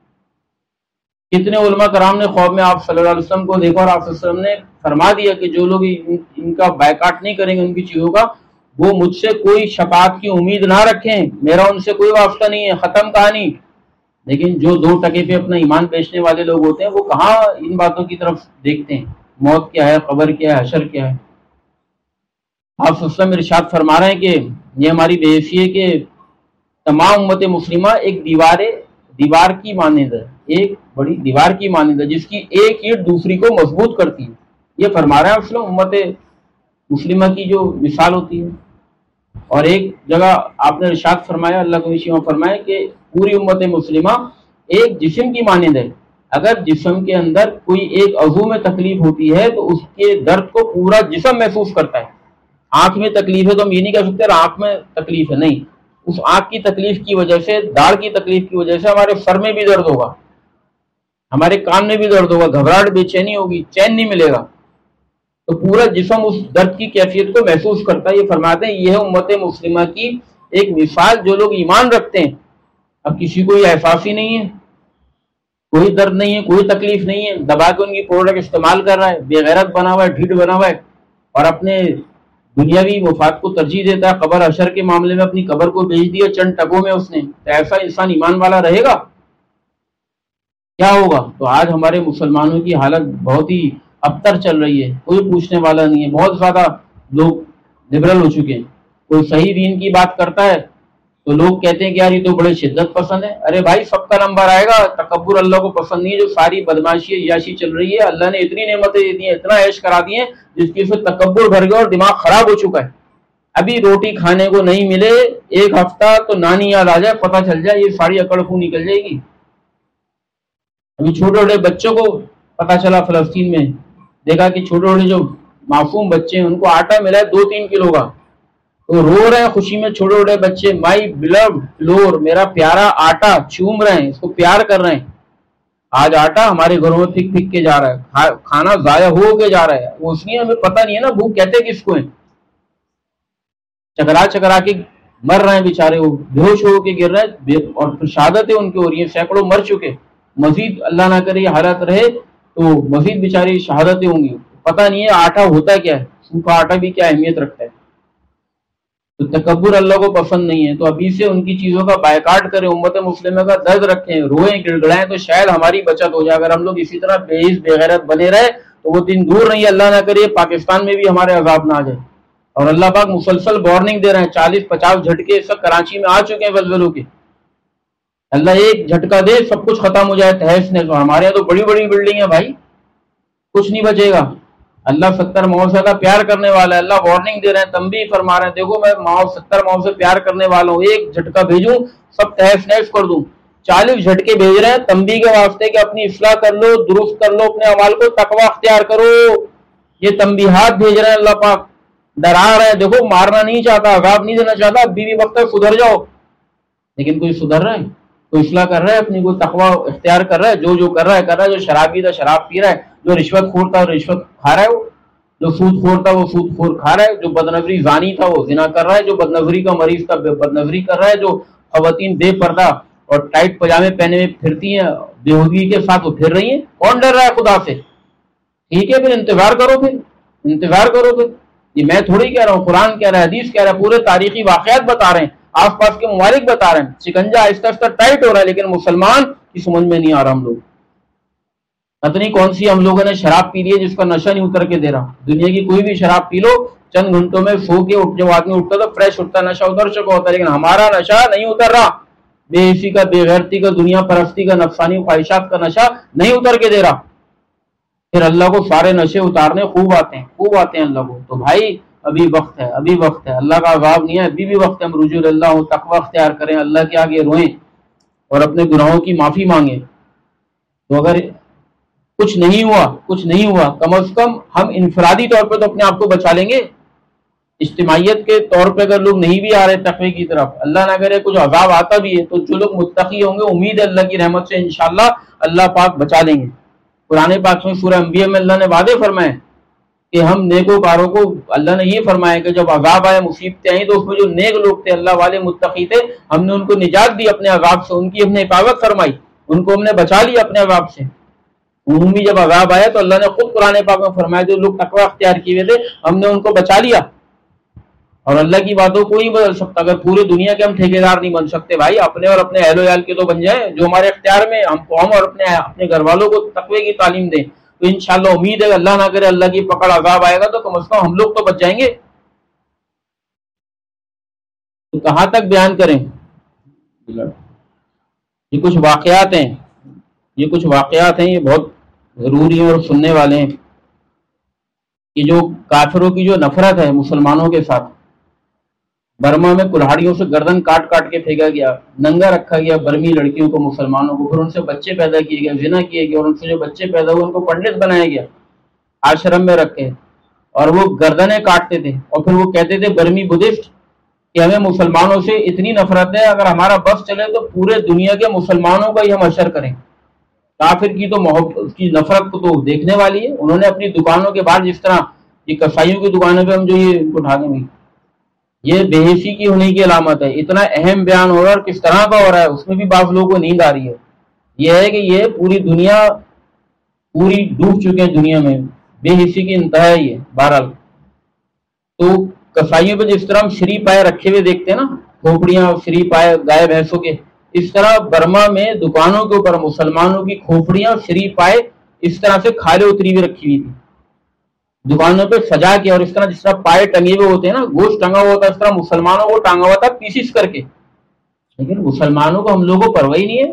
Speaker 1: کتنے علماء کرام نے خواب میں آپ صلی اللہ علیہ وسلم کو دیکھا اور آپ صلی اللہ علیہ وسلم نے فرما دیا کہ جو لوگ ان کا بائیکاٹ نہیں کریں گے ان کی چیزوں کا، وہ مجھ سے کوئی شفاعت کی امید نہ رکھیں، میرا ان سے کوئی واسطہ نہیں ہے، ختم کہانی. لیکن جو 2 ٹکے پہ اپنا ایمان بیچنے والے لوگ ہوتے ہیں وہ کہاں ان باتوں کی طرف دیکھتے ہیں، موت کیا ہے، قبر کیا ہے، حشر کیا ہے. آپ صلی اللہ علیہ وسلم ارشاد فرما رہے ہیں کہ یہ ہماری بے حیثی ہے کہ تمام امت مسلمہ ایک دیوار کی مانند ہے، ایک بڑی دیوار کی مانند ہے جس کی ایک اینٹ دوسری کو مضبوط کرتی ہے. یہ فرما رہے ہیں آپ امت مسلمہ کی جو مثال ہوتی ہے. اور ایک جگہ آپ نے ارشاد فرمایا، اللہ کو نشیمہ فرمایا کہ پوری امت مسلمہ ایک جسم کی مانند ہے. اگر جسم کے اندر کوئی ایک عضو میں تکلیف ہوتی ہے تو اس کے درد کو پورا جسم محسوس کرتا ہے. آنکھ میں تکلیف ہے تو ہم یہ نہیں کہہ سکتے آنکھ میں تکلیف ہے، نہیں، اس آنکھ کی تکلیف کی وجہ سے، داڑھ کی تکلیف کی وجہ سے ہمارے سر میں بھی درد ہوگا، ہمارے کان میں بھی درد ہوگا، گھبراہٹ بے چینی ہوگی، چین نہیں ملے گا. تو پورا جسم اس درد کی کیفیت کو محسوس کرتا ہے. یہ فرماتے ہیں یہ ہے امت مسلمہ کی ایک مثال، جو لوگ ایمان رکھتے ہیں. اب کسی کو یہ احساس ہی نہیں ہے، کوئی درد نہیں ہے، کوئی تکلیف نہیں ہے، دبا کے ان کی پروڈکٹ استعمال کر رہا ہے، بے غیرت بنا ہوا ہے، ڈھیٹ بنا ہوا ہے، اور اپنے دنیاوی مفاد کو ترجیح دیتا ہے۔ قبر حشر کے معاملے میں اپنی قبر کو بیچ دیا چند ٹکوں میں اس نے، تو ایسا انسان ایمان والا رہے گا؟ کیا ہوگا؟ تو آج ہمارے مسلمانوں کی حالت بہت ہی ابتر چل رہی ہے، کوئی پوچھنے والا نہیں ہے، بہت زیادہ لوگ لبرل ہو چکے ہیں۔ کوئی صحیح دین کی بات کرتا ہے تو لوگ کہتے ہیں کہ یار یہ تو بڑے شدت پسند ہے۔ ارے بھائی سب کا نمبر آئے گا، تکبر اللہ کو پسند نہیں ہے۔ جو ساری بدماشی عیاشی چل رہی ہے، اللہ نے اتنی نعمتیں دے دی ہیں، اتنا عیش کرا دی ہیں، جس کی سے تکبر بھر گیا اور دماغ خراب ہو چکا ہے۔ ابھی روٹی کھانے کو نہیں ملے ایک ہفتہ تو نانی یاد آ جائے، پتہ چل جائے یہ ساری اکڑ خون نکل جائے گی۔ ابھی چھوٹے چھوٹے بچوں کو پتہ چلا فلسطین میں، دیکھا کہ چھوٹے چھوٹے جو معصوم بچے ہیں ان کو آٹا ملا ہے 2-3 کلو کا، تو رو رہے ہیں خوشی میں چھوٹے چھوٹے بچے، مائی بلوڈ فلور، میرا پیارا آٹا، چوم رہے ہیں، اس کو پیار کر رہے ہیں۔ آج آٹا ہمارے گھروں میں پھک پھک کے جا رہا ہے، کھانا ضائع ہو کے جا رہا ہے، وہ اس لیے ہمیں پتہ نہیں ہے نا بھوک کہتے کس کو ہے۔ چکرا چکرا کے مر رہے ہیں بیچارے، وہ بے ہوش ہو کے گر رہے ہیں، اور پھر شہادتیں ان کی ہو رہی ہیں، سینکڑوں مر چکے، مزید اللہ نہ کرے یہ حالت رہے تو مزید بیچاری شہادتیں ہوں گی۔ پتہ نہیں ہے آٹا ہوتا کیا ہے، سوکھا آٹا بھی کیا اہمیت رکھتا ہے۔ تو تکبر اللہ کو پسند نہیں ہے، تو ابھی سے ان کی چیزوں کا بائیکاٹ کریں، امت مسلمہ کا درد رکھیں، روئیں گڑ گڑائیں، تو شاید ہماری بچت ہو جائے۔ اگر ہم لوگ اسی طرح بے عز بے غیرت بنے رہے تو وہ دن دور نہیں ہے، اللہ نہ کرے پاکستان میں بھی ہمارے عذاب نہ آ جائے۔ اور اللہ پاک مسلسل وارننگ دے رہے ہیں، 40-50 جھٹکے اس وقت کراچی میں آ چکے ہیں زلزلوں کے۔ اللہ ایک جھٹکا دے سب کچھ ختم ہو جائے تہس نہس۔ تو ہمارے یہاں تو بڑی بڑی بلڈنگ ہے بھائی، کچھ نہیں بچے گا۔ اللہ 70 ماؤں سے زیادہ پیار کرنے والا ہے، اللہ وارننگ دے رہے ہیں، تنبیہ فرما رہے ہیں، دیکھو میں 70 ماؤں سے پیار کرنے والا ہوں، ایک جھٹکا بھیجوں سب تہس نہس کر دوں۔ 40 جھٹکے بھیج رہے ہیں تنبیہ کے واسطے کہ اپنی اصلاح کر لو، درست کر لو اپنے اعمال کو، تقوی اختیار کرو۔ یہ تنبیہات بھیج رہے ہیں اللہ پاک، ڈرا رہے ہیں، دیکھو مارنا نہیں چاہتا، عذاب نہیں دینا چاہتا، ابھی بھی وقت ہے سدھر جاؤ۔ لیکن کوئی سدھر رہا ہے؟ کوئی اصلاح کر رہا ہے اپنی؟ کوئی تقوی اختیار کر رہا ہے؟ جو کر رہا ہے کر رہا ہے، جو شرابی تھا شراب پی رہا ہے، جو رشوت خور تھا رشوت کھا رہا ہے، وہ جو سود خور تھا وہ سود خور کھا رہا ہے، جو بدنظری زانی تھا وہ زنا کر رہا ہے، جو بدنظری کا مریض تھا بدنظری کر رہا ہے، جو خواتین بے پردہ اور ٹائٹ پجامے پہنے ہوئے پھرتی ہیں بےہودگی کے ساتھ وہ پھر رہی ہیں۔ کون ڈر رہا ہے خدا سے؟ ٹھیک ہے پھر انتظار کرو، پھر انتظار کرو۔ پھر یہ میں تھوڑی کہہ رہا ہوں، قرآن کہہ رہا ہے، حدیث کہہ رہا ہے، پورے تاریخی واقعات بتا رہے ہیں، آس پاس کے ممالک بتا رہے ہیں۔ شکنجہ آہستہ آہستہ ٹائٹ ہو رہا ہے، لیکن مسلمان کی سمجھ میں نہیں آ رہا۔ ہم لوگ پتہ نہیں کون سی ہم لوگوں نے شراب پی لی ہے جس کا نشہ نہیں اتر کے دے رہا۔ دنیا کی کوئی بھی شراب پی لو، چند گھنٹوں میں سو کے جو آدمی اٹھتا تو فریش اٹھتا، نشہ اتر چکا ہوتا ہے، لیکن ہمارا نشہ نہیں اتر رہا۔ بے حسی کا، بے غیرتی کا، دنیا پرستی کا، نفسانی خواہشات کا نشہ نہیں اتر کے دے رہا۔ پھر اللہ کو سارے نشے اتارنے خوب آتے ہیں اللہ کو۔ تو بھائی ابھی وقت ہے، ابھی وقت ہے، اللہ کا عذاب نہیں ہے، ابھی بھی وقت ہے، ہم رجوع اللہ ہوں، تقوی اختیار کریں، اللہ کے آگے روئیں اور اپنے گناہوں کی معافی مانگیں۔ تو اگر کچھ نہیں ہوا، کم از کم ہم انفرادی طور پہ تو اپنے آپ کو بچا لیں گے۔ اجتماعیت کے طور پہ اگر لوگ نہیں بھی آ رہے تقوی کی طرف، اللہ نہ کرے کچھ عذاب آتا بھی ہے، تو جو لوگ متقی ہوں گے امید ہے اللہ کی رحمت سے انشاءاللہ اللہ پاک بچا لیں گے۔ قرآن پاک میں سورہ انبیاء میں اللہ نے وعدے فرمائے کہ ہم نیکوکاروں کو، اللہ نے یہ فرمایا کہ جب عذاب آئے، مصیبتیں آئیں، تو اس میں جو نیک لوگ تھے، اللہ والے متقی تھے، ہم نے ان کو نجات دی اپنے عذاب سے، ان کی ہم نے حفاظت فرمائی، ان کو ہم نے بچا لیا اپنے عذاب سے۔ عمومی جب عذاب آیا تو اللہ نے خود قرآن پاک میں فرمایا جو لوگ تقوی اختیار کیے ہوئے تھے ہم نے ان کو بچا لیا۔ اور اللہ کی باتوں کو نہیں بدل سکتا۔ اگر پوری دنیا کے ہم ٹھیکیدار نہیں بن سکتے بھائی، اپنے اور اپنے اہل و عیال کے تو بن جائیں، جو ہمارے اختیار میں، ہم اور اپنے گھر والوں کو تقوی کی تعلیم دیں، تو انشاءاللہ امید ہے کہ اللہ نہ کرے اللہ کی پکڑ عذاب آئے گا تو کم از کم ہم لوگ تو بچ جائیں گے۔ تو کہاں تک بیان کریں؟ یہ کچھ واقعات ہیں، یہ بہت ضروری ہیں اور سننے والے ہیں کہ جو کافروں کی جو نفرت ہے مسلمانوں کے ساتھ، برما میں کلہاڑیوں سے گردن کاٹ کاٹ کے پھینکا گیا، ننگا رکھا گیا برمی لڑکیوں کو، مسلمانوں کو، پھر ان سے بچے پیدا کیے گئے، زنا کیے گئے، اور ان سے جو بچے پیدا ہوئے ان کو پنڈت بنایا گیا، آشرم میں رکھے، اور وہ گردنیں کاٹتے تھے، اور پھر وہ کہتے تھے برمی بدھسٹ کہ ہمیں مسلمانوں سے اتنی نفرت ہے، اگر ہمارا بس چلے تو پورے دنیا کے مسلمانوں کا ہی ہم اشر کریں۔ کافر کی تو محبت کی نفرت کو تو دیکھنے والی ہے۔ انہوں نے اپنی دکانوں کے باہر، جس طرح یہ کسائیوں کی دکانوں پہ ہم جو یہ اٹھا دیں گے، یہ بے حسی کی ہونے کی علامت ہے۔ اتنا اہم بیان ہو رہا ہے اور کس طرح کا ہو رہا ہے، اس میں بھی بعض لوگوں کو نیند آ رہی ہے۔ یہ ہے کہ یہ پوری دنیا پوری ڈوب چکے ہیں دنیا میں، بے حسی کی انتہا ہے یہ بہرحال۔ تو کسائیوں پہ جس طرح ہم شری پائے رکھے ہوئے دیکھتے ہیں نا، کھوپڑیاں شری پائے گائے بھینسوں کے، اس طرح برما میں دکانوں کے اوپر مسلمانوں کی کھوپڑیاں شری پائے اس طرح سے کھالے اتری ہوئی رکھی ہوئی تھی دکانوں پہ سجا کے، اور اس طرح جس طرح پائے ٹنگے ہوئے ہوتے ہیں نا، گوشت ٹنگا ہوا ہوتا ہے، اس طرح مسلمانوں کو ٹانگا ہوا تھا پیسز کر کے۔ لیکن مسلمانوں کو ہم لوگوں کو پرواہ نہیں ہے،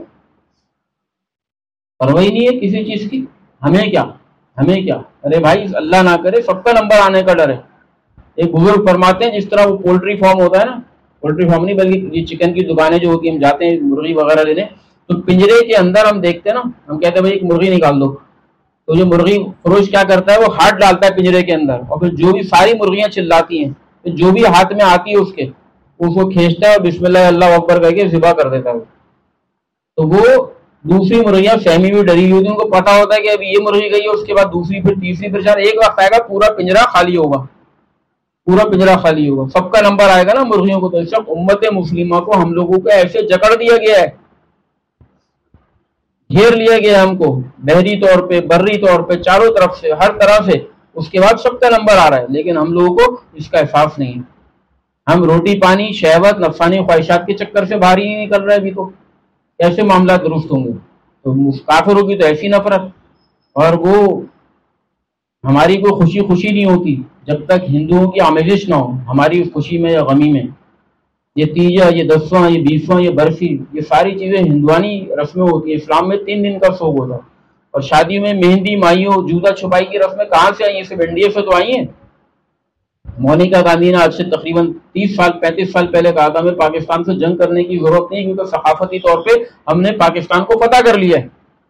Speaker 1: پرواہ نہیں ہے کسی چیز کی۔ ہمیں کیا، ہمیں کیا، ارے بھائی اللہ نہ کرے سب کا نمبر آنے کا ڈر ہے۔ ایک بزرگ فرماتے ہیں جس طرح وہ پولٹری فارم ہوتا ہے نا، پولٹری فارم نہیں بلکہ یہ چکن کی دکانیں جو ہوتی ہیں، ہم جاتے ہیں مرغی وغیرہ لینے، تو پنجرے کے اندر ہم دیکھتے ہیں نا، ہم کہتے ہیں بھائی ایک مرغی نکال دو، تو جو مرغی فروش کیا کرتا ہے وہ ہاتھ ڈالتا ہے پنجرے کے اندر، اور پھر جو بھی ساری مرغیاں چلاتی ہیں تو جو بھی ہاتھ میں آتی ہے اس کو کھینچتا ہے اور بسم اللہ اللہ اکبر کر کے ذبح کر دیتا ہے۔ تو وہ دوسری مرغیاں سہمی ہوئی ڈری ہوئی ہوتی ہیں، ان کو پتا ہوتا ہے کہ اب یہ مرغی گئی ہے، اس کے بعد دوسری، پھر تیسری، پھر چار، ایک وقت آئے گا پورا پنجرا خالی ہوگا، پورا پنجرا خالی ہوگا، سب کا نمبر آئے گا نا مرغیوں کو۔ تو اس وقت امت مسلمہ کو ہم لوگوں کو ایسے جکڑ دیا گیا ہے، گھیر لیا گیا ہم کو، بحری طور پہ، بری طور پہ، چاروں طرف سے، ہر طرح سے۔ اس کے بعد سب کا نمبر آ رہا ہے، لیکن ہم لوگوں کو اس کا احساس نہیں ہے۔ ہم روٹی پانی شہوت نفسانی خواہشات کے چکر سے باہر ہی نہیں نکل رہے ابھی، تو کیسے معاملات درست ہوں گے؟ تو کافروں کی تو ایسی نفرت، اور وہ ہماری کوئی خوشی خوشی نہیں ہوتی جب تک ہندوؤں کی آمیزش نہ ہو ہماری خوشی میں یا غمی میں۔ یہ تیجا، یہ دسواں، یہ بیسواں، یہ برسی، یہ ساری چیزیں ہندوانی رسمیں ہوتی ہیں۔ اسلام میں 3 دن کا سوگ ہوتا ہے، اور شادی میں مہندی، مائیوں، جوتا چھپائی کی رسمیں کہاں سے آئی ہیں؟ صرف انڈیا سے تو آئی ہیں۔ مونیکا گاندھی نے آج سے تقریباً 30 سال 35 سال پہلے کہا تھا ہمیں پاکستان سے جنگ کرنے کی ضرورت نہیں، کیونکہ ثقافتی طور پہ ہم نے پاکستان کو فتح کر لیا ہے۔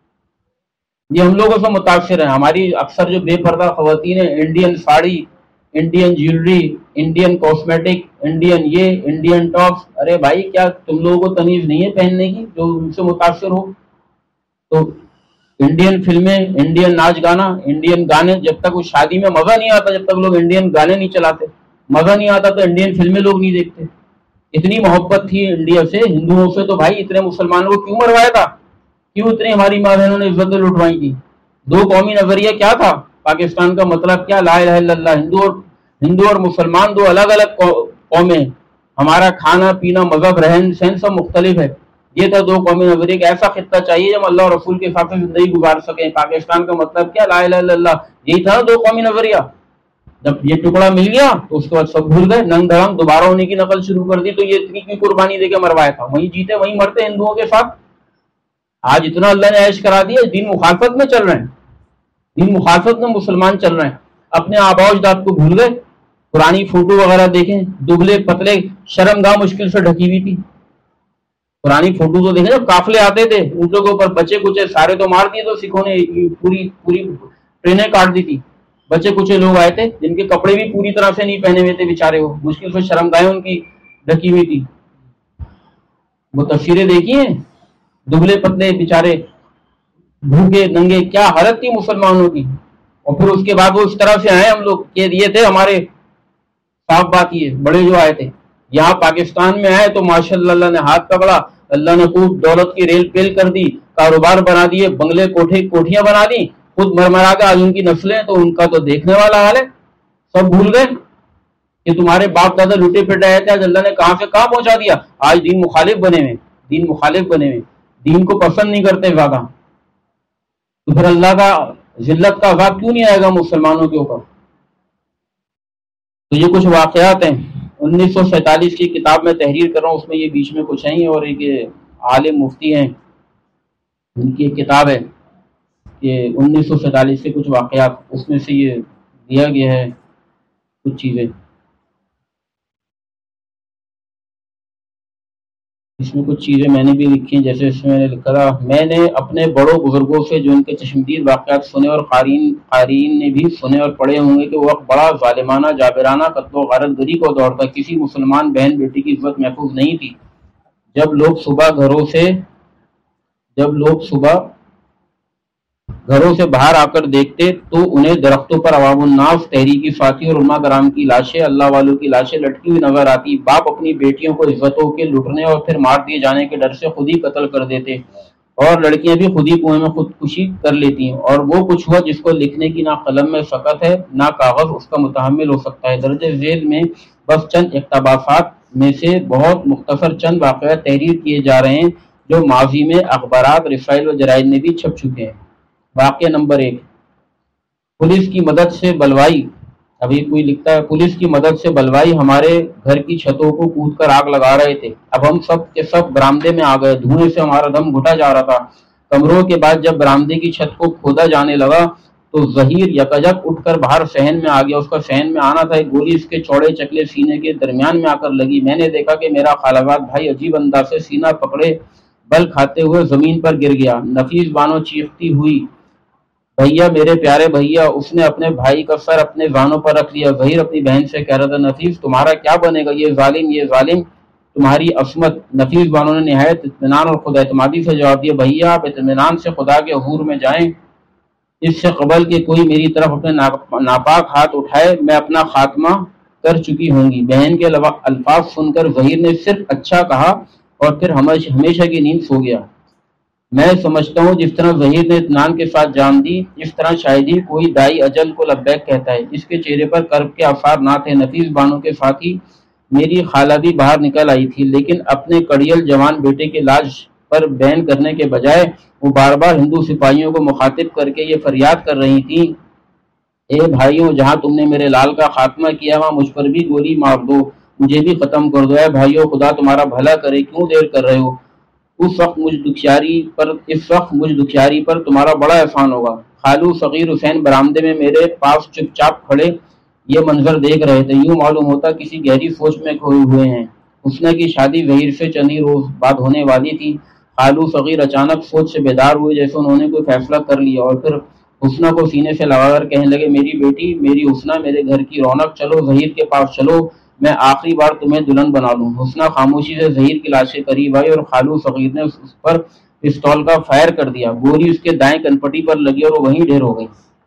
Speaker 1: یہ ہم لوگوں سے متاثر ہیں۔ ہماری اکثر جو بے پردہ خواتین ہیں، Indian sari, Indian jewellery, Indian cosmetic, Indian یہ، انڈین ٹاپس، ارے بھائی کیا تم لوگوں کو تمیز نہیں ہے پہننے کی جو ان سے متاثر ہو؟ تو انڈین فلمیں، انڈین ناچ گانا، انڈین گانے، جب تک وہ شادی میں مزہ نہیں آتا، جب تک لوگ انڈین گانے نہیں چلاتے، مزہ نہیں آتا تو انڈین فلمیں لوگ نہیں دیکھتے۔ اتنی محبت تھی انڈیا سے، ہندوؤں سے، تو بھائی اتنے مسلمانوں کو کیوں مروایا تھا؟ کیوں اتنی ہماری ماں بہنوں نے عزتیں لٹوائی تھی؟ دو قومی نظریہ کیا تھا؟ پاکستان کا مطلب کیا؟ لا الہ الا اللہ۔ ہندو اور مسلمان دو الگ الگ قومیں، ہمارا کھانا پینا، مذہب، رہن سہن سب مختلف ہے۔ یہ تھا دو قومی نظریہ، ایک ایسا خطہ چاہیے جب اللہ اور رسول کے حساب سے زندگی گزار سکیں۔ پاکستان کا مطلب کیا؟ لا الہ الا اللہ، یہی تھا نا دو قومی نظریہ۔ جب یہ ٹکڑا مل گیا تو اس کے بعد سب بھول گئے، ننگ دھڑام دوبارہ ہونے کی نقل شروع کر دی۔ تو یہ اتنی کی قربانی دے کے مروایا تھا، وہیں جیتے وہیں مرتے ہندوؤں کے ساتھ۔ آج اتنا اللہ نے عیش کرا دیا، دین مخالفت میں چل رہے ہیں، دین مخالفت میں مسلمان چل رہے ہیں، اپنے آباء و اجداد کو بھول گئے۔ پرانی فوٹو وغیرہ دیکھیں، دبلے پتلے، شرمگاہ مشکل سے ڈھکی ہوئی تھی۔ پرانی فوٹو تو دیکھیں، جب قافلے آتے تھے اونٹوں کے اوپر، بچے کچے سارے تو مار دیے، تو سکھوں نے پوری ٹرینیں کاٹ دی تھی۔ بچے کچے لوگ آئے تھے جن کے کپڑے بھی پوری طرح سے نہیں پہنے ہوئے تھے بیچارے، وہ مشکل سے شرمگاہیں ان کی ڈھکی ہوئی تھی۔ وہ تصویریں دیکھی ہیں، دبلے پتلے بیچارے، بھوکے ننگے، کیا حالت تھی مسلمانوں کی۔ اور پھر اس کے بعد وہ اس طرح سے آئے ہم لوگ کہ یہ تھے ہمارے، صاف بات یہ بڑے جو آئے تھے یہاں پاکستان میں آئے تو ماشاء اللہ اللہ نے ہاتھ پکڑا، اللہ نے خوب دولت کی ریل پیل کر دی، کاروبار بنا دیے، بنگلے کوٹھیاں بنا دی، خود مرمرا کے آج ان کی نسلیں، تو ان کا تو دیکھنے والا حال ہے۔ سب بھول گئے کہ تمہارے باپ دادا لوٹے پٹائے تھے، آج اللہ نے کہاں سے کہاں پہنچا دیا۔ آج دین مخالف بنے ہوئے، دین مخالف بنے ہوئے، دین کو پسند نہیں کرتے زیادہ۔ تو پھر اللہ کا ذلت کا عذاب کیوں نہیں آئے گا مسلمانوں کے اوپر؟ تو یہ کچھ واقعات ہیں 1947 کی کتاب میں تحریر کر رہا ہوں، اس میں یہ بیچ میں کچھ ہیں، اور ایک عالم مفتی ہیں ان کی ایک کتاب ہے کہ 1947 کے کچھ واقعات، اس میں سے یہ دیا گیا ہے کچھ چیزیں۔ اس میں کچھ چیزیں میں نے بھی لکھی ہیں، جیسے اس میں نے لکھا تھا، میں نے اپنے بڑوں بزرگوں سے جو ان کے چشمدید واقعات سنے، اور قارئین نے بھی سنے اور پڑھے ہوں گے، کہ وہ وقت بڑا ظالمانہ جابرانہ قتل و غارت گری کو دور تھا، کسی مسلمان بہن بیٹی کی عزت محفوظ نہیں تھی۔ جب لوگ صبح گھروں سے باہر آ کر دیکھتے تو انہیں درختوں پر عوام الناس، تحریکی ساتھی اور علماء کرام کی لاشیں، اللہ والوں کی لاشیں لٹکی ہوئی نظر آتی۔ باپ اپنی بیٹیوں کو عزتوں کے لٹنے اور پھر مار دیے جانے کے ڈر سے خود ہی قتل کر دیتے، اور لڑکیاں بھی خود ہی کنویں میں خودکشی کر لیتی ہیں، اور وہ کچھ ہوا جس کو لکھنے کی نہ قلم میں سکت ہے نہ کاغذ اس کا متحمل ہو سکتا ہے۔ درج ذیل میں بس چند اقتباسات میں سے بہت مختصر چند واقعات تحریر کیے جا رہے ہیں جو ماضی میں اخبارات، رسائل و جرائد میں بھی چھپ چکے ہیں۔ واقعہ نمبر 1، پولیس کی مدد سے بلوائی۔ ابھی کوئی لکھتا ہے، پولیس کی مدد سے بلوائی ہمارے گھر کی چھتوں کو کود کر آگ لگا رہے تھے۔ اب ہم سب کے سب برآمدے میں آ گئے، دھوئیں سے ہمارا دم گھٹا جا رہا تھا۔ کمروں کے بعد جب برآمدے کی چھت کو کھودا جانے لگا تو ظہیر یکجک اٹھ کر باہر صحن میں آ گیا۔ اس کا صحن میں آنا تھا، ایک گولی اس کے چوڑے چکلے سینے کے درمیان میں آ کر لگی۔ میں نے دیکھا کہ میرا خالازاد بھائی عجیب انداز سے سینہ پکڑے بل کھاتے ہوئے زمین پر گر گیا۔ نفیس بانو چیختی ہوئی، بھیا میرے پیارے بھیا! اس نے اپنے بھائی کا سر اپنے زانوں پر رکھ لیا۔ ظہیر اپنی بہن سے کہہ رہا تھا، نفیس تمہارا کیا بنے گا؟ یہ ظالم تمہاری عصمت۔ نفیس بانو نے نہایت اطمینان اور خود اعتمادی سے جواب دیا، بھیا آپ اطمینان سے خدا کے حضور میں جائیں، اس سے قبل کہ کوئی میری طرف اپنے ناپاک ہاتھ اٹھائے میں اپنا خاتمہ کر چکی ہوں گی۔ بہن کے الفاظ سن کر ظہیر نے صرف اچھا کہا اور پھر ہمیشہ کی نیند سو گیا۔ میں سمجھتا ہوں جس طرح ظہیر نے اطمینان کے ساتھ جان دی، اس طرح شاید ہی کوئی دائی اجل کو لبیک کہتا ہے۔ اس کے چہرے پر کرب کے آثار نہ تھے۔ نفیس بانو کے ساتھ ہی میری خالہ بھی باہر نکل آئی تھی، لیکن اپنے کڑیل جوان بیٹے کے لاج پر بین کرنے کے بجائے وہ بار بار ہندو سپاہیوں کو مخاطب کر کے یہ فریاد کر رہی تھی، اے بھائیوں، جہاں تم نے میرے لال کا خاتمہ کیا وہاں مجھ پر بھی گولی مار دو، مجھے بھی ختم کر دو۔ اے بھائیوں، خدا تمہارا بھلا کرے، کیوں دیر کر رہے ہو؟ اس وقت مجھ دکھیاری پر تمہارا بڑا احسان ہوگا۔ خالو صغیر حسین برآمدے میں میرے پاس چپ چاپ کھڑے یہ منظر دیکھ رہے تھے۔ یوں معلوم ہوتا کسی گہری سوچ میں کھوئے ہوئے ہیں۔ حسنہ کی شادی ظہیر سے چند ہی روز بعد ہونے والی تھی۔ خالو صغیر اچانک سوچ سے بیدار ہوئے، جیسے انہوں نے کوئی فیصلہ کر لیا، اور پھر حسنہ کو سینے سے لگا کر کہنے لگے، میری بیٹی، میری حسنہ، میرے گھر کی رونق، چلو ظہیر کے پاس چلو، میں آخری بار تمہیں دلہن بنا لوں۔ حسنہ خاموشی سے ظہیر کی لاش کے قریب آئی اور خالو صغیر نے اس پر پستول کا فائر کر دیا۔ گولی اس کے دائیں کنپٹی پر لگی اور وہ وہیں ڈھیر ہو گئی۔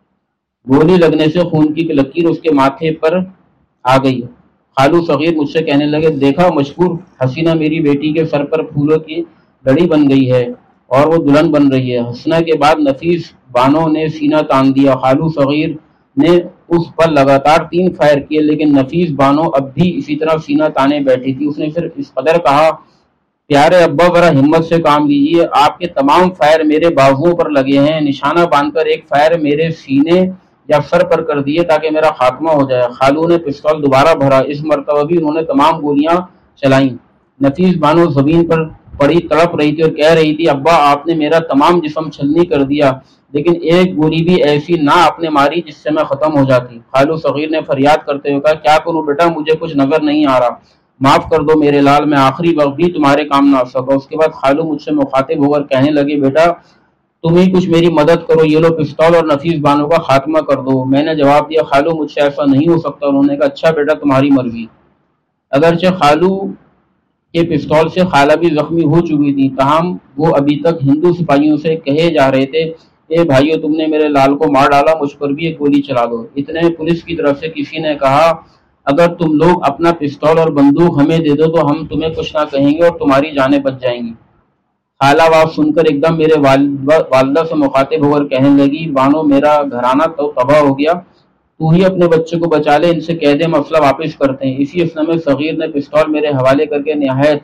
Speaker 1: گولی لگنے سے خون کی لکیر اس کے ماتھے پر آ گئی۔ خالو صغیر مجھ سے کہنے لگے، دیکھا مشکور حسینہ میری بیٹی کے سر پر پھولوں کی لڑی بن گئی ہے اور وہ دلہن بن رہی ہے۔ حسنہ کے بعد نفیس بانو نے سینہ تان دیا۔ خالو صغیر نے اس پر لگاتار 3 فائر کیے، لیکن نفیس بانو اب بھی اسی طرح سینہ تانے بیٹھی تھی۔ اس نے صرف اس قدر کہا، پیارے ابا ذرا ہمت سے کام لیجیے، آپ کے تمام فائر میرے بازوؤں پر لگے ہیں، نشانہ باندھ کر ایک فائر میرے سینے یا سر پر کر دیے تاکہ میرا خاتمہ ہو جائے۔ خالو نے پستول دوبارہ بھرا، اس مرتبہ بھی انہوں نے تمام گولیاں چلائیں۔ نفیس بانو زمین پر پڑی تڑپ رہی تھی اور کہہ رہی تھی، ابا آپ نے میرا تمام جسم چھلنی کر دیا، لیکن ایک گولی بھی ایسی نہ آپ نے ماری جس سے میں ختم ہو جاتی۔ خالو صغیر نے فریاد کرتے ہوئے کہا، کیا کروں بیٹا، مجھے کچھ نظر نہیں آ رہا، معاف کر دو میرے لال، میں آخری وقت بھی تمہارے کام نہ آ سکا۔ اس کے بعد خالو مجھ سے مخاطب ہو کر کہنے لگے، بیٹا تم ہی کچھ میری مدد کرو، یہ لو پستول اور نفیس بانو کا خاتمہ کر دو۔ میں نے جواب دیا، خالو مجھ سے ایسا نہیں ہو سکتا۔ انہوں نے کہا، اچھا بیٹا تمہاری مرضی۔ اگرچہ خالو کے پستول سے خالہ بھی زخمی ہو چکی تھی، تاہم وہ ابھی تک ہندو سپاہیوں سے کہے جا رہے تھے، اے بھائیو تم نے میرے لال کو مار ڈالا، مجھ پر بھی ایک گولی چلا دو۔ اتنے میں پولیس کی طرف سے کسی نے کہا، اگر تم لوگ اپنا پستول اور بندوق ہمیں دے دو تو ہم تمہیں کچھ نہ کہیں گے اور تمہاری جانیں بچ جائیں گی۔ خالہ بات سن کر ایک دم میرے والدہ سے مخاطب ہو کر کہنے لگی، بانو میرا گھرانہ تو تباہ ہو گیا، تو ہی اپنے بچے کو بچا لے، ان سے کہہ دے مسئلہ واپس کرتے ہیں۔ اسی اسنا میں صغیر نے پستول میرے حوالے کر کے نہایت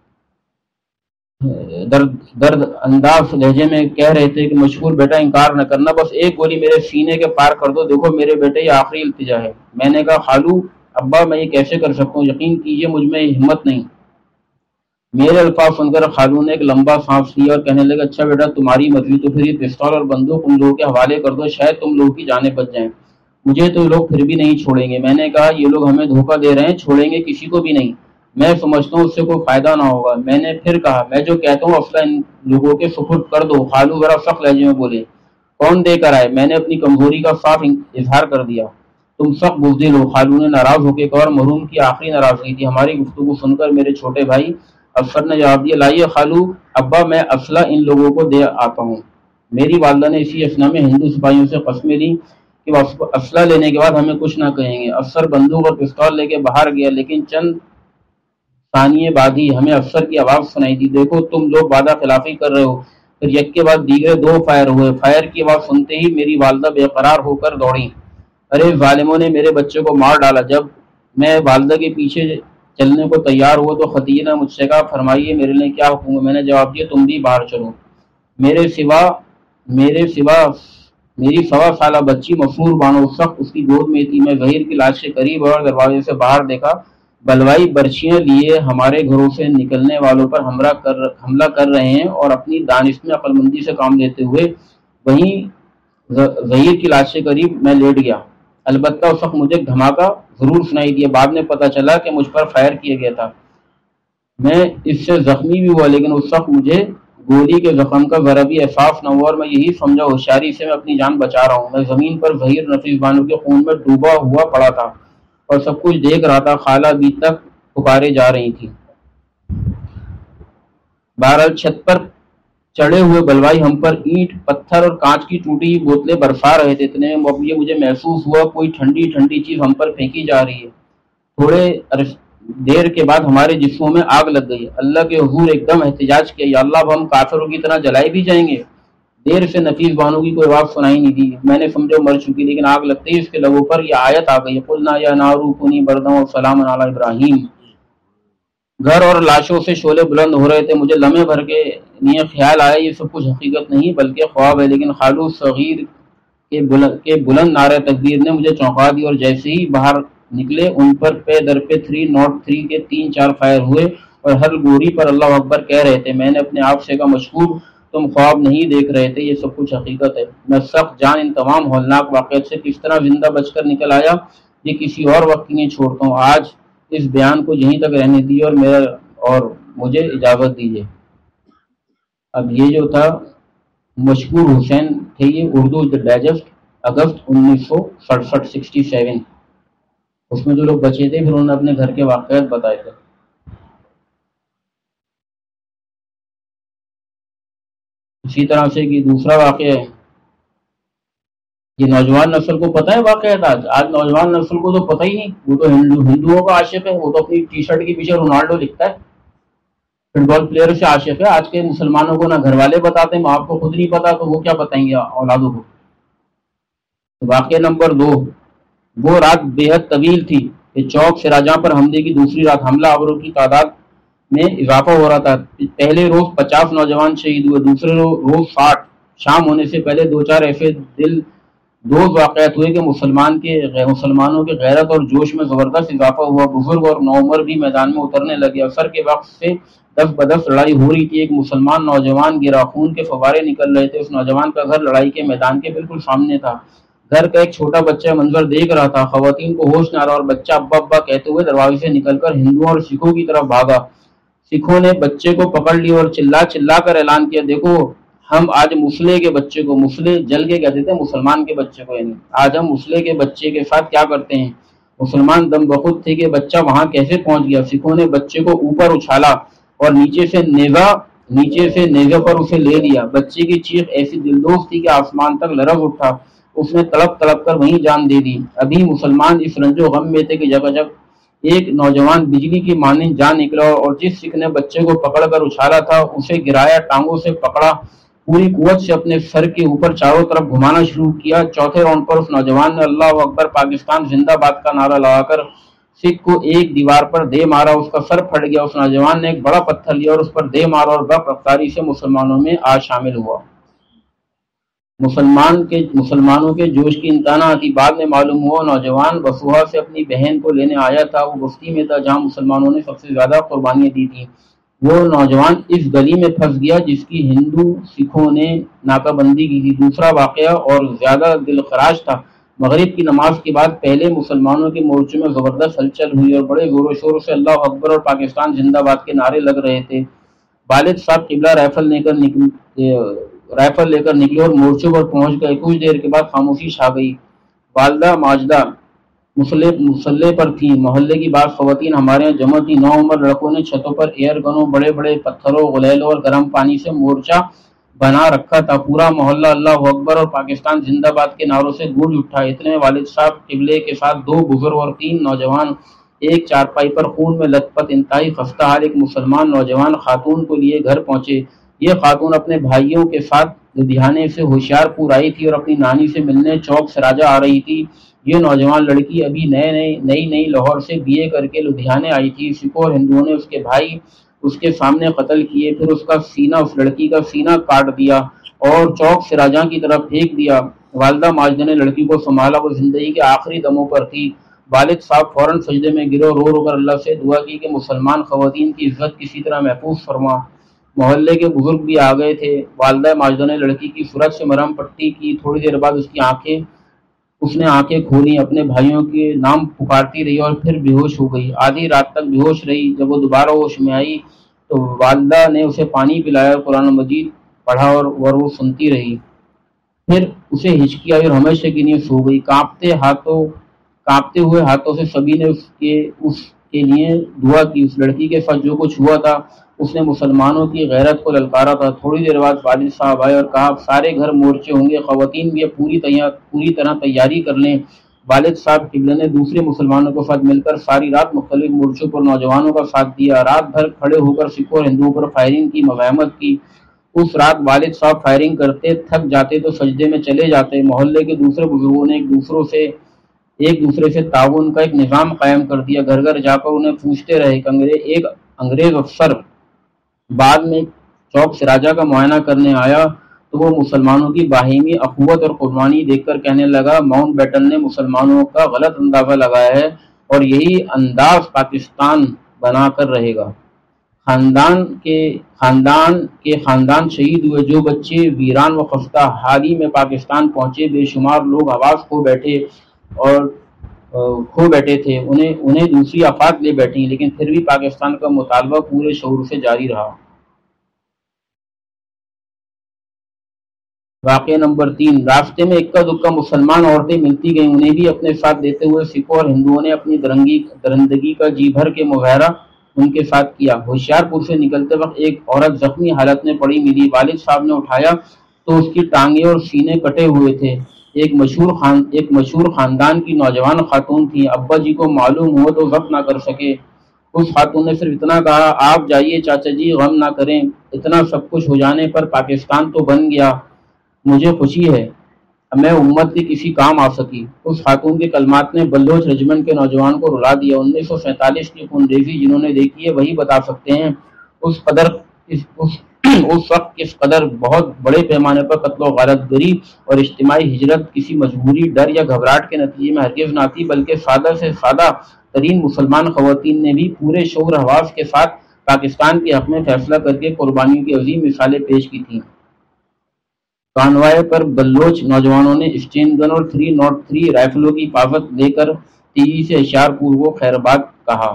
Speaker 1: درد انداز لہجے میں کہہ رہے تھے کہ مشکور بیٹا انکار نہ کرنا، بس ایک گولی میرے سینے کے پار کر دو، دیکھو میرے بیٹے یہ آخری التجا ہے۔ میں نے کہا، خالو ابا میں یہ کیسے کر سکتا ہوں، یقین کیجیے مجھ میں ہمت نہیں۔ میرے الفاظ سن کر خالو نے ایک لمبا سانس لیا اور کہنے لگا، اچھا بیٹا تمہاری مرضی، تو پھر یہ پستول اور بندوق ان لوگوں کے حوالے کر دو، شاید تم لوگوں کی جانیں بچ جائیں، مجھے تو یہ لوگ پھر بھی نہیں چھوڑیں گے۔ میں نے کہا، یہ لوگ ہمیں دھوکہ دے رہے ہیں، چھوڑیں گے کسی کو بھی نہیں، میں سمجھتا ہوں اس سے کوئی فائدہ نہ ہوگا۔ میں نے پھر کہا، میں جو کہتا ہوں اسلحہ ان لوگوں کے سپرد کر دو۔ خالو ذرا سخت لہجے میں بولے، کون دے کر آئے؟ میں نے اپنی کمزوری کا صاف اظہار کر دیا۔ تم سخت بزدل ہو، خالو نے ناراض ہو کے کہا، اور مرحوم کی آخری ناراضگی تھی۔ ہماری گفتگو سن کر میرے چھوٹے بھائی افسر نے جواب دیا، لائیے خالو ابا میں اسلحہ ان لوگوں کو دے آتا ہوں۔ میری والدہ نے اسی اثنا میں ہندو سپاہیوں سے قسمیں لی کہ وہ اسلحہ لینے کے بعد ہمیں کچھ نہ کہیں گے۔ افسر بندوق اور پستول لے کے باہر گیا، لیکن چند ثانیے بعد ہی ہمیں افسر کی آواز سنائی دی، دیکھو تم لوگ وعدہ خلافی کر رہے ہو، پھر یک کے بعد دیگرے 2 فائر ہوئے۔ فائر کی آواز سنتے ہی میری والدہ بے قرار ہو کر دوڑی، ارے ظالموں نے میرے بچے کو مار ڈالا۔ جب میں والدہ کے پیچھے چلنے کو تیار ہوا تو خدیجہ نے مجھ سے کہا، فرمائیے میرے لیے کیا حکم ہے؟ میں نے جواب دیا، تم بھی باہر چلو، میرے سوا میرے سوا میری 1.25 سالہ بچی مسرور بانو اس وقت اس کی گود میں تھی۔ میں ظہیر کی لاش کے قریب اور دروازے سے باہر دیکھا، بلوائی برچیاں لیے ہمارے گھروں سے نکلنے والوں پر حملہ کر رہے ہیں اور اپنی دانش میں عقل مندی سے کام لیتے ہوئے وہیں ظہیر کی لاش کے قریب میں لیٹ گیا۔ البتہ اس وقت مجھے دھماکہ ضرور سنائی دیا۔ بعد میں پتہ چلا کہ مجھ پر فائر کیا گیا تھا۔ میں اس سے زخمی بھی ہوا، لیکن اس وقت مجھے گولی کے زخم کا ذرا بھی احساس نہ ہوا اور میں یہی سمجھا ہوشیاری سے میں اپنی جان بچا رہا ہوں۔ میں زمین پر ظہیر نفیس بانو کے خون میں ڈوبا ہوا پڑا تھا اور سب کچھ دیکھ رہا تھا۔ خالہ ابھی تک پکارے جا رہی تھی۔ بہرحال چھت پر چڑھے ہوئے بلوائی ہم پر اینٹ، پتھر اور کانچ کی ٹوٹی ہوئی بوتلیں برسا رہے تھے۔ اتنے میں مجھے محسوس ہوا کوئی ٹھنڈی ٹھنڈی چیز ہم پر پھینکی جا رہی ہے۔ تھوڑے دیر کے بعد ہمارے جسموں میں آگ لگ گئی۔ اللہ کے حضور ایک دم احتجاج کیا، یا اللہ اب ہم کافروں کی طرح جلائے بھی جائیں گے؟ دیر سے نفیس بانو کی کوئی آواز سنائی نہیں دی۔ میں نے سمجھا مر چکی، لیکن آگ لگتے ہی اس کے لبوں پر یہ آیت آ گئی، قلنا یا نار کونی بردا وسلاما علی ابراہیم۔ گھر اور لاشوں سے شعلے بلند ہو رہے تھے۔ مجھے لمحے بھر کے لیے خیال آیا یہ سب کچھ حقیقت نہیں بلکہ خواب ہے، لیکن خالو صغیر کے بلند نعرہ تکبیر نے مجھے چونکا دی، اور جیسے ہی باہر نکلے ان پر پے در پہ 303 کے 3-4 فائر ہوئے اور ہر گوری پر اللہ اکبر کہہ رہے تھے۔ میں نے اپنے آپ سے کہا، مشکور تم خواب نہیں دیکھ رہے تھے، یہ سب کچھ حقیقت ہے۔ میں سخت جان ان تمام ہولناک واقعات سے کس طرح زندہ بچ کر نکل آیا یہ کسی اور وقت کے لیے چھوڑتا ہوں۔ آج اس بیان کو یہیں تک رہنے دیجیے اور مجھے اجازت دیجیے۔ اب یہ جو تھا مشکور حسین تھے، یہ اردو ڈائجسٹ اگست 1967 اس میں جو لوگ بچے تھے پھر انہوں نے اپنے گھر کے واقعات بتائے تھے۔ اسی طرح سے کہ دوسرا واقعہ ہے، یہ نوجوان نسل کو پتہ ہے واقعات آج نوجوان نسل کو تو پتہ ہی نہیں، وہ تو ہندوؤں کا عاشق ہے، وہ تو اپنی ٹی شرٹ کے پیچھے رونالڈو لکھتا ہے، فٹ بال پلیئر سے عاشق ہے۔ آج کے مسلمانوں کو نہ گھر والے بتاتے ہیں، ماں باپ کو خود نہیں پتا تو وہ کیا بتائیں گے اولادوں کو۔ واقعہ نمبر 2، وہ رات بے حد طویل تھی کہ چوک سراجاں پر حملے کی دوسری رات حملہ آوروں کی تعداد میں اضافہ ہو رہا تھا۔ پہلے روز 50 نوجوان شہید ہوئے، دوسرے روز 60۔ شام ہونے سے پہلے 2-4 ایسے دل دوز واقعات ہوئے کہ مسلمانوں کے غیرت اور جوش میں زبردست اضافہ ہوا۔ بزرگ اور نوعمر بھی میدان میں اترنے لگے۔ عصر کے وقت سے 10 بدس لڑائی ہو رہی تھی۔ ایک مسلمان نوجوان گرا، خون کے فوارے نکل رہے تھے۔ اس نوجوان کا گھر لڑائی کے میدان کے بالکل سامنے تھا۔ گھر کا ایک چھوٹا بچہ منظر دیکھ رہا تھا۔ خواتین کو ہوش نہ رہا اور بچہ ابا ابا کہتے ہوئے دروازے سے نکل کر ہندوؤں اور سکھوں کی طرف بھاگا۔ سکھوں نے بچے کو پکڑ لیا اور چلا کر اعلان کیا، دیکھو ہم آج مسلح کے بچے کو، مسلح جل کے کہتے تھے مسلمان کے بچے کو، یعنی آج ہم مسلح کے بچے کے ساتھ کیا کرتے ہیں۔ مسلمان دم بخود تھے کہ بچہ وہاں کیسے پہنچ گیا۔ سکھوں نے بچے کو اوپر اچھالا اور نیچے سے نیزے پر اسے لے لیا۔ بچے کی چیخ ایسی دلدوز تھی کہ آسمان تک لرز اٹھا۔ اس نے تڑپ تڑپ کر وہیں جان دے دی۔ ابھی مسلمان اس رنج و غم میں تھے کہ جب ایک نوجوان بجلی کی مانند جان نکلا اور جس سکھ نے بچے کو پکڑ کر اچھالا تھا اسے گرایا، ٹانگوں سے پکڑا، پوری قوت سے اپنے سر کے اوپر چاروں طرف گھمانا شروع کیا۔ چوتھے راؤنڈ پر اس نوجوان نے اللہ اکبر پاکستان زندہ باد کا نعرہ لگا کر سکھ کو ایک دیوار پر دے مارا، اس کا سر پھٹ گیا۔ اس نوجوان نے ایک بڑا پتھر لیا اور اس پر دے مارا اور برق رفتاری سے مسلمانوں میں آ شامل ہوا۔ مسلمانوں کے جوش کی انتہا نہ تھی۔ بعد میں معلوم ہوا نوجوان بسوہا سے اپنی بہن کو لینے آیا تھا۔ وہ بستی میں تھا جہاں مسلمانوں نے سب سے زیادہ قربانیاں دی تھیں۔ وہ نوجوان اس گلی میں پھنس گیا جس کی ہندو سکھوں نے ناکہ بندی کی تھی۔ دوسرا واقعہ اور زیادہ دل خراش تھا۔ مغرب کی نماز کے بعد پہلے مسلمانوں کے مورچوں میں زبردست ہلچل ہوئی اور بڑے زور و شور سے اللہ اکبر اور پاکستان زندہ باد کے نعرے لگ رہے تھے۔ والد صاحب قبلہ رائفل لے کر نکلے اور مورچوں پر پہنچ گئے۔ کچھ دیر کے بعد خاموشی چھا گئی۔ والدہ ماجدہ مسلح پر تھی۔ محلے کی بعض خواتین ہمارے یہاں جمع تھی۔ نوعمر لڑکوں نے چھتوں پر ایئر گنوں، بڑے بڑے پتھروں، غلیلوں اور گرم پانی سے مورچہ بنا رکھا تھا۔ پورا محلہ اللہ اکبر اور پاکستان زندہ باد کے نعروں سے گونج اٹھا۔ اتنے میں والد صاحب قبلے کے ساتھ 2 بزرگ اور 3 نوجوان ایک چارپائی پر خون میں لت پت انتہائی خستہ حال ایک مسلمان نوجوان خاتون کو لیے گھر پہنچے۔ یہ خاتون اپنے بھائیوں کے ساتھ لدھیانے سے ہوشیار پور آئی تھی اور اپنی نانی سے ملنے چوک سراجہ آ رہی تھی۔ یہ نوجوان لڑکی ابھی نئی لاہور سے بی اے کر کے لدھیانے آئی تھی۔ سکھوں اور ہندوؤں نے اس کے بھائی اس کے سامنے قتل کیے، پھر اس کا سینہ، اس لڑکی کا سینہ کاٹ دیا اور چوک سراجہ کی طرف پھینک دیا۔ والدہ ماجدہ نے لڑکی کو سنبھالا، وہ زندگی کے آخری دموں پر تھی۔ والد صاحب فوراً سجدے میں گرے، رو کر اللہ سے دعا کی کہ مسلمان خواتین کی عزت کسی طرح محفوظ فرما۔ محلے کے بزرگ بھی آ گئے تھے۔ والدہ ماجدہ نے لڑکی کی صورت سے مرہم پٹی کی۔ تھوڑی دیر بعد اس نے آنکھیں کھولی، اپنے بھائیوں کے نام پکارتی رہی اور پھر بے ہوش ہو گئی۔ آدھی رات تک بے ہوش رہی۔ جب وہ دوبارہ ہوش میں آئی تو والدہ نے اسے پانی پلایا، قرآن مجید پڑھا اور وہ سنتی رہی۔ پھر اسے ہچکی آئی اور ہمیشہ کی نیند سو گئی۔ کانپتے ہوئے ہاتھوں سے سبھی نے اس کے لیے دعا کی۔ اس لڑکی کے ساتھ جو کچھ ہوا تھا، اس نے مسلمانوں کی غیرت کو للکارا تھا۔ تھوڑی دیر بعد والد صاحب آئے اور کہا اب سارے گھر مورچے ہوں گے، خواتین بھی اب پوری طرح تیاری کر لیں۔ والد صاحب قبلہ نے دوسرے مسلمانوں کے ساتھ مل کر ساری رات مختلف مورچوں پر نوجوانوں کا ساتھ دیا۔ رات بھر کھڑے ہو کر سکھوں اور ہندوؤں پر فائرنگ کی، مزاحمت کی۔ اس رات والد صاحب فائرنگ کرتے، تھک جاتے تو سجدے میں چلے جاتے۔ محلے کے دوسرے بزرگوں نے ایک دوسرے سے تعاون کا ایک نظام قائم کر دیا۔ گھر گھر جا کر انہیں پوچھتے رہے۔ ایک انگریز افسر بعد میں چوک سراجہ کا معائنہ کرنے آیا تو وہ مسلمانوں کی باہمی اخوت اور قربانی دیکھ کر کہنے لگا ماؤنٹ بیٹن نے مسلمانوں کا غلط اندازہ لگایا ہے اور یہی انداز پاکستان بنا کر رہے گا۔ خاندان شہید ہوئے، جو بچے ویران و خفتہ حال ہی میں پاکستان پہنچے، بے شمار لوگ آواز کھو بیٹھے تھے، انہیں دوسری آفات لے بیٹھی، لیکن پھر بھی پاکستان کا مطالبہ پورے شعور سے جاری رہا۔ واقعہ نمبر 3۔ راستے میں اکا دکا مسلمان عورتیں ملتی گئیں، انہیں بھی اپنے ساتھ لیتے ہوئے سکھوں اور ہندوؤں نے اپنی درندگی کا جی بھر کے مظاہرہ ان کے ساتھ کیا۔ ہوشیار پور سے نکلتے وقت ایک عورت زخمی حالت میں پڑی ملی۔ والد صاحب نے اٹھایا تو اس کی ٹانگیں اور سینے کٹے ہوئے تھے۔ ایک مشہور خاندان کی نوجوان خاتون تھی، ابا جی کو معلوم ہوا تو ضبط نہ کر سکے۔ اس خاتون نے صرف اتنا کہا آپ جائیے چاچا جی، غم نہ کریں، اتنا سب کچھ ہو جانے پر پاکستان تو بن گیا، مجھے خوشی ہے میں امت کے کسی کام آ سکی۔ اس خاتون کے کلمات نے بلوچ رجمنٹ کے نوجوان کو رلا دیا۔ 1947 کی خونریزی جنہوں نے دیکھی ہے وہی بتا سکتے ہیں اس وقت کس قدر بہت بڑے پیمانے پر قتل و غارت گری اور اجتماعی ہجرت کسی مجبوری، ڈر یا گھبراہٹ کے نتیجے میں ہرگز نہ تھی، بلکہ سادہ سے سادہ ترین مسلمان خواتین نے بھی پورے شعور حواس کے ساتھ پاکستان کے حق میں فیصلہ کر کے قربانیوں کی عظیم مثالیں پیش کی تھیں۔ کانوائے پر بلوچ نوجوانوں نے اسٹین گن اور 303 رائفلوں کی حفاظت لے کر تیزی سے ہوشیار پور کو خیرآباد کہا۔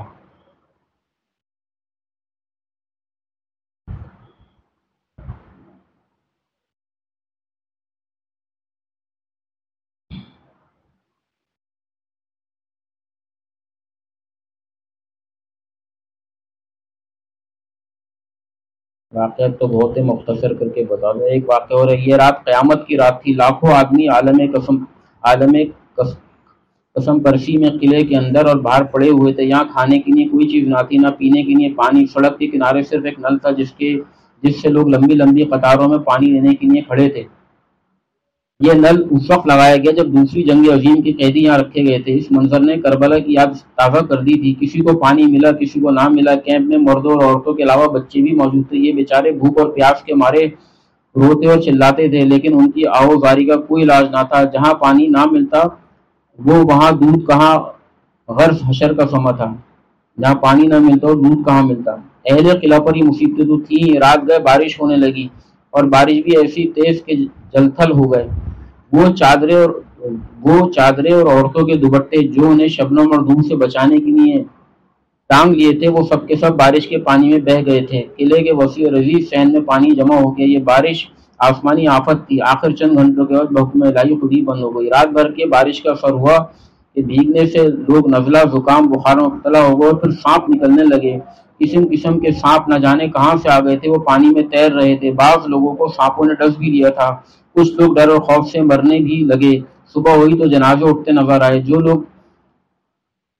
Speaker 1: واقعہ تو بہت ہی مختصر کر کے بتا دیں۔ ایک واقعہ ہو رہا ہے، یہ رات قیامت کی رات تھی، لاکھوں آدمی عالم قسم پرسی میں قلعے کے اندر اور باہر پڑے ہوئے تھے۔ یہاں کھانے کے لیے کوئی چیز نہ تھی، نہ پینے کے لیے پانی۔ سڑک کے کنارے صرف ایک نل تھا جس سے لوگ لمبی لمبی قطاروں میں پانی لینے کے لیے کھڑے تھے۔ یہ نل اس وقت لگایا گیا جب دوسری جنگ عظیم کے قیدی یہاں رکھے گئے تھے۔ اس منظر نے کربلا کی یاد تازہ کر دی تھی۔ کسی کو پانی ملا، کسی کو نہ ملا۔ کیمپ میں مردوں اور عورتوں کے علاوہ بچے بھی موجود تھے۔ یہ بیچارے بھوک اور پیاس کے مارے روتے اور چلاتے تھے، لیکن ان کی آہوزاری کا کوئی علاج نہ تھا۔ جہاں پانی نہ ملتا وہاں دودھ کہاں، غرض حشر کا سما تھا۔ جہاں پانی نہ ملتا اور دودھ کہاں ملتا۔ اہل قلعہ پر یہ مصیبتیں تو تھیں۔ رات گئے، بارش ہونے لگی اور بارش بھی ایسی تیز کہ جلتھل ہو گئے۔ وہ چادریں اور عورتوں کے دوپٹے جو انہیں شبنم اور دھوپ سے بچانے کے لیے ٹانگ لیے تھے، وہ سب کے سب بارش کے پانی میں بہہ گئے تھے۔ قلعے کے وسیع اور عزیز صحن میں پانی جمع ہو گیا۔ یہ بارش آسمانی آفت تھی۔ آخر چند گھنٹوں کے بعد بحکم الہی خود ہی بند ہو گئی۔ رات بھر کے بارش کا اثر ہوا کہ بھیگنے سے لوگ نزلہ، زکام، بخار میں مبتلا ہو گئے اور پھر سانپ نکلنے لگے۔ قسم قسم کے سانپ نہ جانے کہاں سے آ گئے تھے، وہ پانی میں تیر رہے تھے۔ بعض لوگوں کو سانپوں نے ڈس بھی لیا تھا۔ کچھ لوگ ڈر اور خوف سے مرنے بھی لگے۔ صبح ہوئی تو جنازے اٹھتے نظر آئے۔ جو لوگ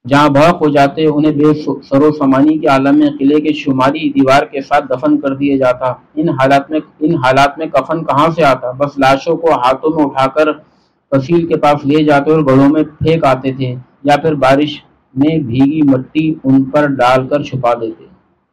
Speaker 1: جہاں بحق ہو جاتے انہیں بے سر و سامانی کے عالم میں قلعے کے شمالی دیوار کے ساتھ دفن کر دیا جاتا۔ ان حالات میں کفن کہاں سے آتا؟ بس لاشوں کو ہاتھوں میں اٹھا کر فصیل کے پاس لے جاتے اور گڑھوں میں پھینک آتے تھے، یا پھر بارش میں بھیگی مٹی ان پر ڈال کر چھپا دیتے۔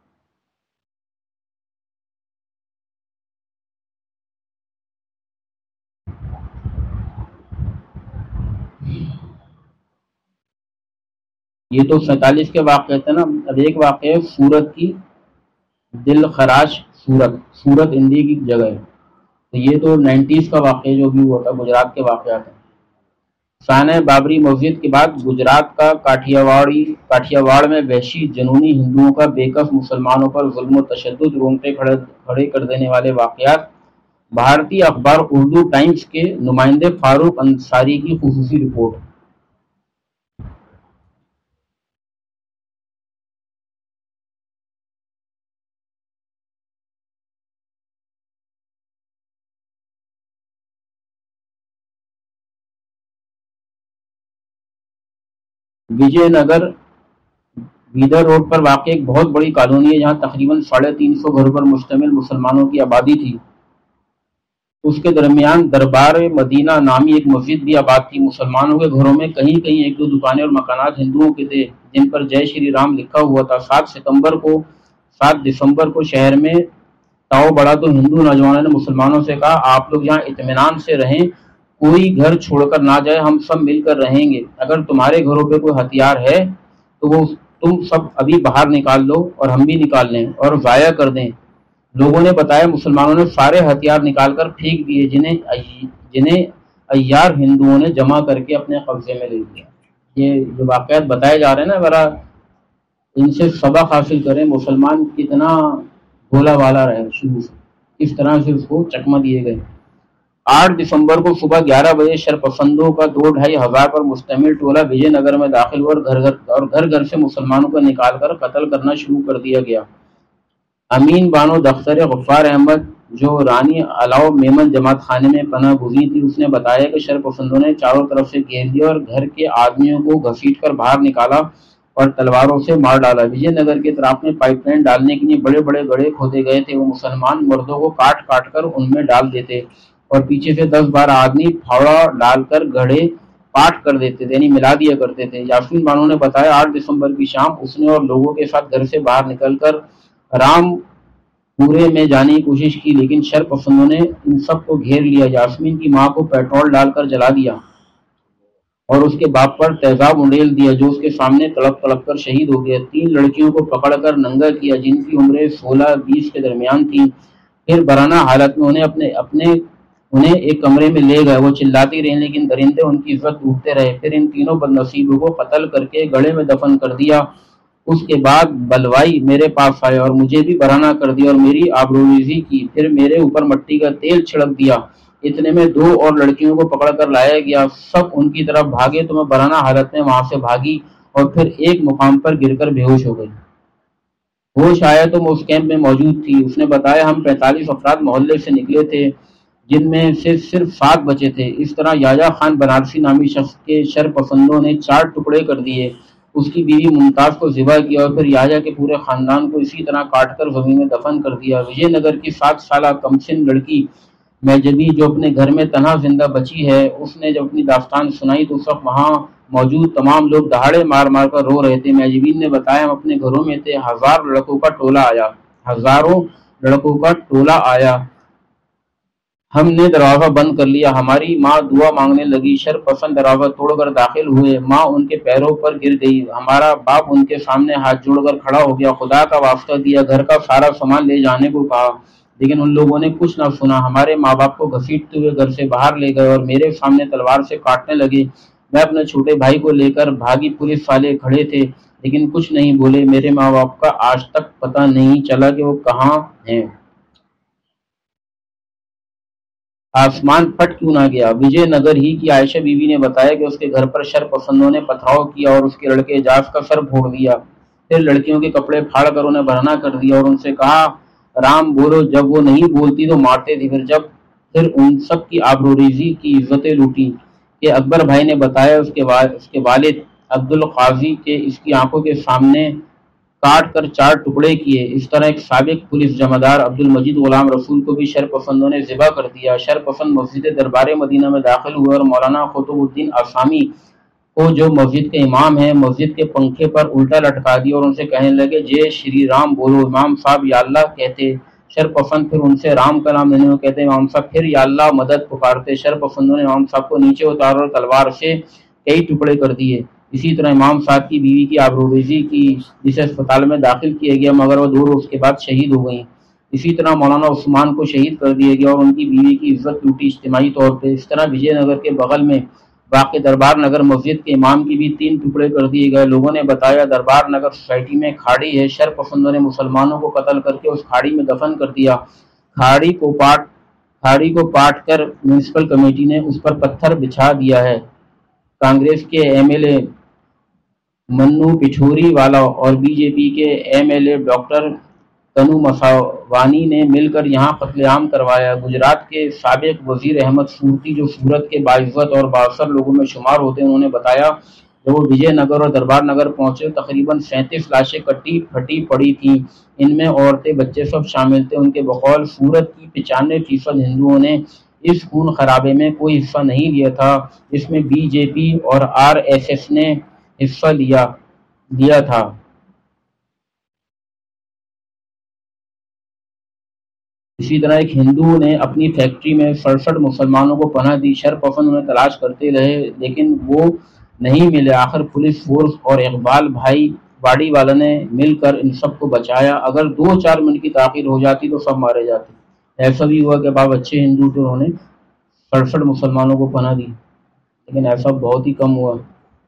Speaker 1: یہ تو 47 کے واقعے تھے نا، اب ایک واقعہ ہے سورت کی، دل خراش سورت انڈیا کی جگہ ہے، تو یہ تو 90s کا واقعہ جو بھی ہوا تھا، گجرات کے واقعات ہیں۔ سانح بابری مسجد کے بعد گجرات کا کاٹھیا واڑ میں وحشی جنونی ہندوؤں کا بے کس مسلمانوں پر ظلم و تشدد، رونگٹے کھڑے کر دینے والے واقعات۔ بھارتی اخبار اردو ٹائمز کے نمائندے فاروق انصاری کی خصوصی رپورٹ۔ وجے نگر بیدر روڈ پر واقع ایک بہت بڑی کالونی ہے جہاں تقریباً 350 گھروں پر مشتمل مسلمانوں کی آبادی تھی۔ اس کے درمیان دربار مدینہ نامی ایک مسجد بھی آباد تھی۔ مسلمانوں کے گھروں میں کہیں کہیں ایک دو دکانیں اور مکانات ہندوؤں کے تھے جن پر جے شری رام لکھا ہوا تھا۔ 7 دسمبر کو شہر میں تاؤ بڑا تو ہندو نوجوانوں نے مسلمانوں سے کہا، آپ لوگ یہاں اطمینان سے رہیں، کوئی گھر چھوڑ کر نہ جائے، ہم سب مل کر رہیں گے۔ اگر تمہارے گھروں پہ کوئی ہتھیار ہے تو وہ تم سب ابھی باہر نکال لو اور ہم بھی نکال لیں اور ضائع کر دیں۔ لوگوں نے بتایا مسلمانوں نے سارے ہتھیار نکال کر پھینک دیے جنہیں عیار ہندوؤں نے جمع کر کے اپنے قبضے میں لے لیا۔ یہ جو واقعات بتائے جا رہے ہیں نا، ذرا ان سے سبق حاصل کریں، مسلمان کتنا بھولا والا رہے شروع سے، اس طرح سے اس کو چکمہ دیے گئے۔ 8 دسمبر کو صبح 11 بجے شرپسندوں کا 2-2.5 ہزار پر مشتمل ٹولہ وجے نگر میں داخل ہوا اور گھر گھر سے مسلمانوں کو نکال کر قتل کرنا شروع کر دیا گیا۔ امین بانو دختر غفار احمد جو رانی علاؤ میمن جماعت خانے میں پناہ گزین تھی، اس نے بتایا کہ شرپسندوں نے چاروں طرف سے گھیر لیا اور گھر کے آدمیوں کو گھسیٹ کر باہر نکالا اور تلواروں سے مار ڈالا۔ وجے نگر کے اطراف میں پائپ لائن ڈالنے کے لیے بڑے بڑے گڑھے کھودے گئے تھے۔ وہ مسلمان مردوں کو کاٹ کاٹ کر ان میں ڈال دیتے اور پیچھے سے 10-12 آدمی پھاوڑا ڈال کر گڑھے پاٹ کر دیتے تھے، یعنی ملا دیا کرتے تھے۔ یاسمین بانو نے بتایا 8 دسمبر کی شام اس نے اور لوگوں کے ساتھ گھر سے باہر نکل کر رام پورے میں جانے کی کوشش کی، لیکن شر پسندوں نے ان سب کو گھیر لیا۔ یاسمین کی ماں کو پیٹرول ڈال کر جلا دیا اور اس کے باپ پر تیزاب انڈیل دیا جو اس کے سامنے تڑپ تڑپ کر شہید ہو گیا۔ 3 لڑکیوں کو پکڑ کر ننگا کیا جن کی عمریں 16-20 کے درمیان تھیں۔ پھر برہنہ حالت میں انہیں ایک کمرے میں لے گئے۔ وہ چلاتی رہیں لیکن درندے ان کی عزت لوٹتے رہے۔ پھر ان تینوں بد نصیبوں کو قتل کر کے گڑھے میں دفن کر دیا۔ اس کے بعد بلوائی میرے پاس آئے اور مجھے بھی برہنہ کر دیا اور میری آبروریزی کی، پھر میرے اوپر مٹی کا تیل چھڑک دیا۔ اتنے میں 2 اور لڑکیوں کو پکڑ کر لایا گیا، سب ان کی طرف بھاگے تو میں برہنہ حالت میں وہاں سے بھاگی اور پھر ایک مقام پر گر کر بے ہوش ہو گئی۔ ہوش آیا تو میں اس کیمپ میں موجود تھی۔ اس نے بتایا ہم 45 افراد محلے سے نکلے تھے جن میں سے صرف 7 بچے تھے۔ اس طرح یاجا خان بنارسی نامی شخص کے شر پسندوں نے 4 ٹکڑے کر دیے، اس کی بیوی ممتاز کو ذبح کیا اور پھر یاجا کے پورے خاندان کو اسی طرح کاٹ کر زمین میں دفن کر دیا۔ وجے نگر کی 7 سالہ کمسن لڑکی میجبی جو اپنے گھر میں تنہا زندہ بچی ہے، اس نے جب اپنی داستان سنائی تو اس وقت وہاں موجود تمام لوگ دہاڑے مار مار کر رو رہے تھے۔ میجبین نے بتایا ہم اپنے گھروں میں تھے، ہزاروں لڑکوں کا ٹولہ آیا، ہم نے دروازہ بند کر لیا، ہماری ماں دعا مانگنے لگی، شر پسند دروازہ توڑ کر داخل ہوئے، ماں ان کے پیروں پر گر گئی، ہمارا باپ ان کے سامنے ہاتھ جوڑ کر کھڑا ہو گیا، خدا کا واسطہ دیا، گھر کا سارا سامان لے جانے کو کہا، لیکن ان لوگوں نے کچھ نہ سنا، ہمارے ماں باپ کو گھسیٹتے ہوئے گھر سے باہر لے گئے اور میرے سامنے تلوار سے کاٹنے لگے۔ میں اپنے چھوٹے بھائی کو لے کر بھاگی، پولیس والے کھڑے تھے لیکن کچھ نہیں بولے، میرے ماں باپ کا آج تک پتہ نہیں چلا کہ وہ کہاں ہیں۔ آسمان پھٹ کیوں نہ گیا؟ وجے نگر ہی کی عائشہ بیوی نے بتایا کہ اس کے گھر پر شر پسندوں نے پتھراؤ کیا اور اس کے لڑکے اعجاز کا سر پھوڑ دیا، پھر لڑکیوں کے کپڑے پھاڑ کر انہیں برہنہ کر دیا اور ان سے کہا رام بولو، جب وہ نہیں بولتی تو مارتے تھے، پھر ان سب کی آبروریزی کی عزتیں لوٹی۔ کہ اکبر بھائی نے بتایا اس کے والد عبد القاضی کے اس کی آنکھوں کے سامنے کاٹ کر 4 ٹکڑے کیے۔ اس طرح ایک سابق پولیس جمعدار عبد المجید غلام رسول کو بھی شرپسندوں نے ذبح کر دیا۔ شرپسند مسجد دربار مدینہ میں داخل ہوئے اور مولانا قطب الدین آسامی کو، جو مسجد کے امام ہیں، مسجد کے پنکھے پر الٹا لٹکا دیا اور ان سے کہنے لگے جے شری رام بولو۔ امام صاحب یا اللہ کہتے، شرپسند پھر ان سے رام کلام لینے کو کہتے، امام صاحب پھر یا اللہ مدد پکارتے۔ شرپسندوں نے امام صاحب کو نیچے اتارا اور تلوار سے کئی ٹکڑے کر دیے۔ اسی طرح امام صاحب کی بیوی کی آبروریزی کی، جسے اسپتال میں داخل کیا گیا مگر وہ 2 روز کے بعد شہید ہو گئیں۔ اسی طرح مولانا عثمان کو شہید کر دیا گیا اور ان کی بیوی کی عزت لوٹی اجتماعی طور پہ۔ اس طرح وجے نگر کے بغل میں واقع دربار نگر مسجد کے امام کی بھی 3 ٹکڑے کر دیے گئے۔ لوگوں نے بتایا دربار نگر سوسائٹی میں کھاڑی ہے، شرپسندوں نے مسلمانوں کو قتل کر کے اس کھاڑی میں دفن کر دیا۔ کھاڑی کو پاٹ کر میونسپل کمیٹی نے اس پر پتھر بچھا دیا ہے۔ کانگریس کے ایم ایل اے منو پچھوری والا اور بی جے پی کے MLA doctor Tanu Maswani نے مل کر یہاں قتل عام کروایا۔ گجرات کے سابق وزیر احمد صورتی، جو سورت کے باعزت اور بااثر لوگوں میں شمار ہوتے ہیں، انہوں نے بتایا جب وہ وجے نگر اور دربار نگر پہنچے تقریباً 37 لاشیں کٹی پھٹی پڑی تھیں، ان میں عورتیں بچے سب شامل تھے۔ ان کے بقول سورت کی 95% ہندوؤں نے اس خون خرابے میں کوئی حصہ نہیں لیا تھا جس میں بی جے پی اور آر ایس ایس نے حصہ لیا تھا۔ اسی طرح ایک ہندو نے اپنی فیکٹری میں 67 مسلمانوں کو پناہ دی۔ شرپسند انہیں تلاش کرتے رہے لیکن وہ نہیں ملے۔ آخر پولیس فورس اور اقبال بھائی باڑی والا نے مل کر ان سب کو بچایا۔ اگر 2-4 منٹ کی تاخیر ہو جاتی تو سب مارے جاتے۔ ایسا بھی ہوا کہ باب اچھے ہندو تھے، انہوں نے 67 مسلمانوں کو پناہ دی، لیکن ایسا بہت ہی کم ہوا۔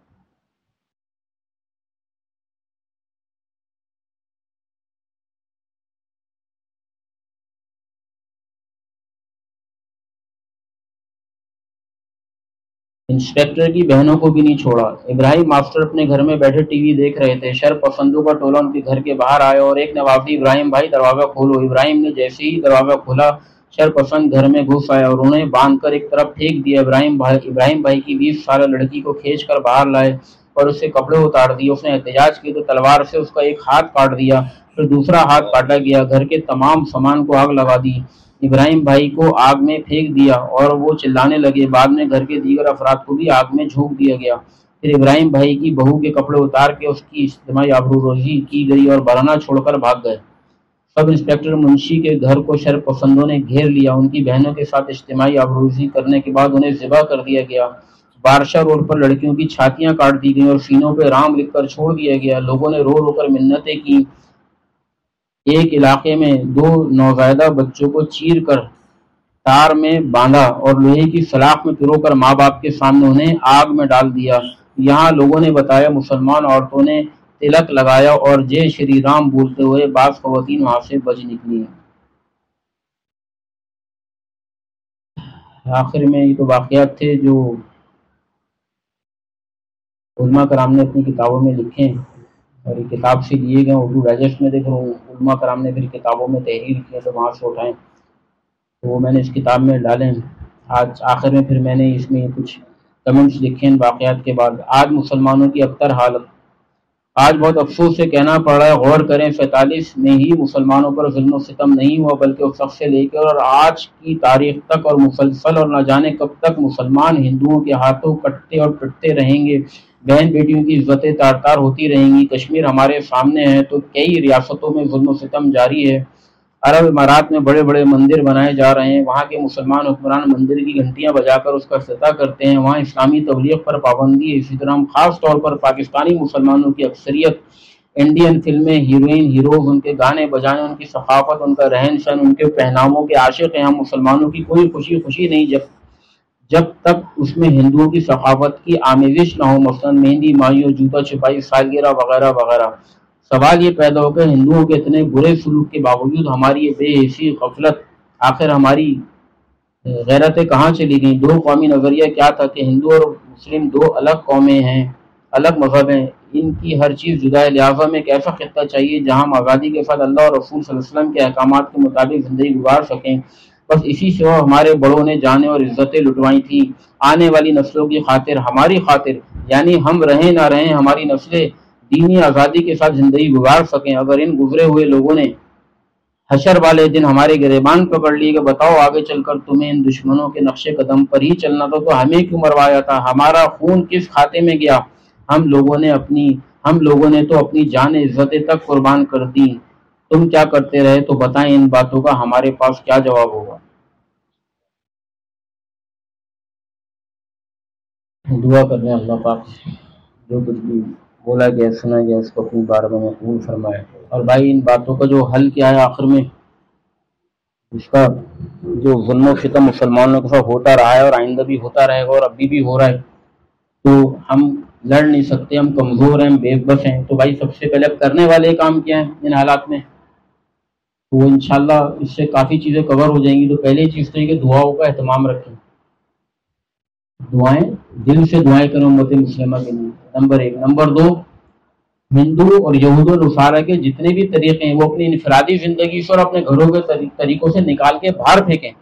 Speaker 1: انسپکٹر کی بہنوں کو بھی نہیں چھوڑا۔ ابراہیم ماسٹر اپنے گھر میں بیٹھے ٹی وی دیکھ رہے تھے۔ شرپسندوں کا ٹولہ ان کے گھر کے باہر آیا اور ایک نے آواز دی، ابراہیم بھائی دروازہ کھولو۔ ابراہیم نے جیسے ہی دروازہ کھولا شرپسند گھر میں گھس آیا اور انہیں باندھ کر ایک طرف پھینک دیا۔ ابراہیم بھائی کی 20 سالہ لڑکی کو کھینچ کر باہر لائے اور اس سے کپڑے اتار دیے۔ اس نے احتجاج کی تو تلوار سے اس کا ایک ہاتھ کاٹ دیا، پھر دوسرا ہاتھ کاٹا گیا۔ گھر کے تمام سامان کو آگ لگا دی، ابراہیم بھائی کو آگ میں پھینک دیا اور وہ چلانے لگے۔ بعد میں گھر کے دیگر افراد کو بھی آگ میں جھونک دیا گیا۔ پھر ابراہیم بھائی کی بہو کے کپڑے اتار کے اس کی اجتماعی آبروریزی کی گئی اور برہنہ چھوڑ کر بھاگ گئے۔ سب انسپکٹر منشی کے گھر کو شرپسندوں نے گھیر لیا۔ ان کی بہنوں کے ساتھ اجتماعی آبروریزی کرنے کے بعد انہیں ذبح کر دیا گیا۔ بارشا روڈ پر لڑکیوں کی چھاتیاں کاٹ دی گئیں اور سینوں پہ رام لکھ کر چھوڑ دیا گیا۔ لوگوں نے رو رو کر منتیں کی۔ ایک علاقے میں 2 نوزائیدہ بچوں کو چیر کر تار میں باندھا اور لوہے کی سلاخ میں پرو کر ماں باپ کے سامنے انہیں آگ میں ڈال دیا۔ یہاں لوگوں نے بتایا مسلمان عورتوں نے تلک لگایا اور جے شری رام بولتے ہوئے بعض خواتین وہاں سے بچ نکلی۔ آخر میں یہ تو واقعات تھے جو علماء کرام نے اپنی کتابوں میں لکھے ہیں اور یہ کتاب سے لیے گئے۔ اردو ڈائجسٹ میں دیکھ رہا ہوں علماء کرام نے پھر کتابوں میں تحریر کی تو وہاں سے اٹھائیں تو وہ میں نے اس کتاب میں ڈالیں۔ آج آخر میں پھر میں نے اس میں کچھ کمنٹس لکھے ہیں واقعات کے بعد۔ آج مسلمانوں کی ابتر حالت، آج بہت افسوس سے کہنا پڑ رہا ہے، غور کریں 47 میں ہی مسلمانوں پر ظلم و ستم نہیں ہوا بلکہ اس وقت سے لے کر اور آج کی تاریخ تک اور مسلسل اور نہ جانے کب تک مسلمان ہندوؤں کے ہاتھوں کٹتے اور پٹتے رہیں گے۔ بہن بیٹیوں کی عزتیں تار تار ہوتی رہیں گی۔ کشمیر ہمارے سامنے ہے تو کئی ریاستوں میں ظلم و ستم جاری ہے۔ عرب امارات میں بڑے بڑے مندر بنائے جا رہے ہیں، وہاں کے مسلمان حکمران مندر کی گھنٹیاں بجا کر اس کا افتتاح کرتے ہیں، وہاں اسلامی تبلیغ پر پابندی ہے۔ اسی طرح ہم خاص طور پر پاکستانی مسلمانوں کی اکثریت انڈین فلمیں، ہیروئن ہیروز، ان کے گانے بجانے، ان کی ثقافت، ان کا رہن سہن، ان کے پہناووں کے عاشق ہیں۔ ہم مسلمانوں کی کوئی خوشی نہیں جب تک اس میں ہندوؤں کی ثقافت کی آمیزش نہ ہو، مثلا مہندی مائیوں، جوتا چھپائی، سالگرہ وغیرہ وغیرہ۔ سوال یہ پیدا ہو کہ ہندوؤں کے اتنے برے سلوک کے باوجود ہماری یہ بے حسی غفلت، آخر ہماری غیرتیں کہاں چلی گئیں؟ 2 قومی نظریہ کیا تھا کہ ہندو اور مسلم 2 الگ قومیں ہیں، الگ مذہب ہیں، ان کی ہر چیز جدا ہے۔ لہٰذا میں ایک ایسا خطہ چاہیے جہاں ہم آزادی کے ساتھ اللہ اور رسول صلی اللہ علیہ وسلم کے احکامات کے مطابق زندگی گزار سکیں۔ بس اسی سے ہمارے بڑوں نے جانیں اور عزتیں لٹوائی تھیں آنے والی نسلوں کی خاطر، ہماری خاطر، یعنی ہم رہیں نہ رہیں ہماری نسلیں دینی آزادی کے ساتھ زندگی گزار سکیں۔ اگر ان گزرے ہوئے لوگوں نے حشر والے دن ہمارے گریبان پکڑ لیے کہ بتاؤ آگے چل کر تمہیں ان دشمنوں کے نقش قدم پر ہی چلنا تھا تو ہمیں کیوں مروایا تھا، ہمارا خون کس کھاتے میں گیا، ہم لوگوں نے تو اپنی جان عزتیں تک قربان کر دی، تم کیا کرتے رہے؟ تو بتائیں ان باتوں کا ہمارے پاس کیا جواب ہوگا؟ دعا کر رہے ہیں اللہ پاک جو کچھ بھی بولا گیا سنا گیا اس کو اپنی بارگاہ میں قبول فرمائے۔ اور بھائی ان باتوں کا جو حل کیا ہے آخر میں، اس کا جو ظلم و ستم مسلمانوں کے ساتھ ہوتا رہا ہے اور آئندہ بھی ہوتا رہے گا اور ابھی بھی ہو رہا ہے، تو ہم لڑ نہیں سکتے، ہم کمزور ہیں، ہم بے بس ہیں۔ تو بھائی سب سے پہلے اب کرنے والے کام کیا ہیں ان حالات میں؟ تو انشاءاللہ اس سے کافی چیزیں کور ہو جائیں گی۔ تو پہلی چیز تو یہ کہ دعاؤں کا اہتمام رکھیں، دعائیں دل سے دعائیں کریں امت مسلمہ کے لیے، نمبر ایک۔ نمبر دو، ہندو اور یہود و نصارہ کے جتنے بھی طریقے ہیں وہ اپنی انفرادی زندگی سے اور اپنے گھروں کے طریقوں سے نکال کے باہر پھینکیں۔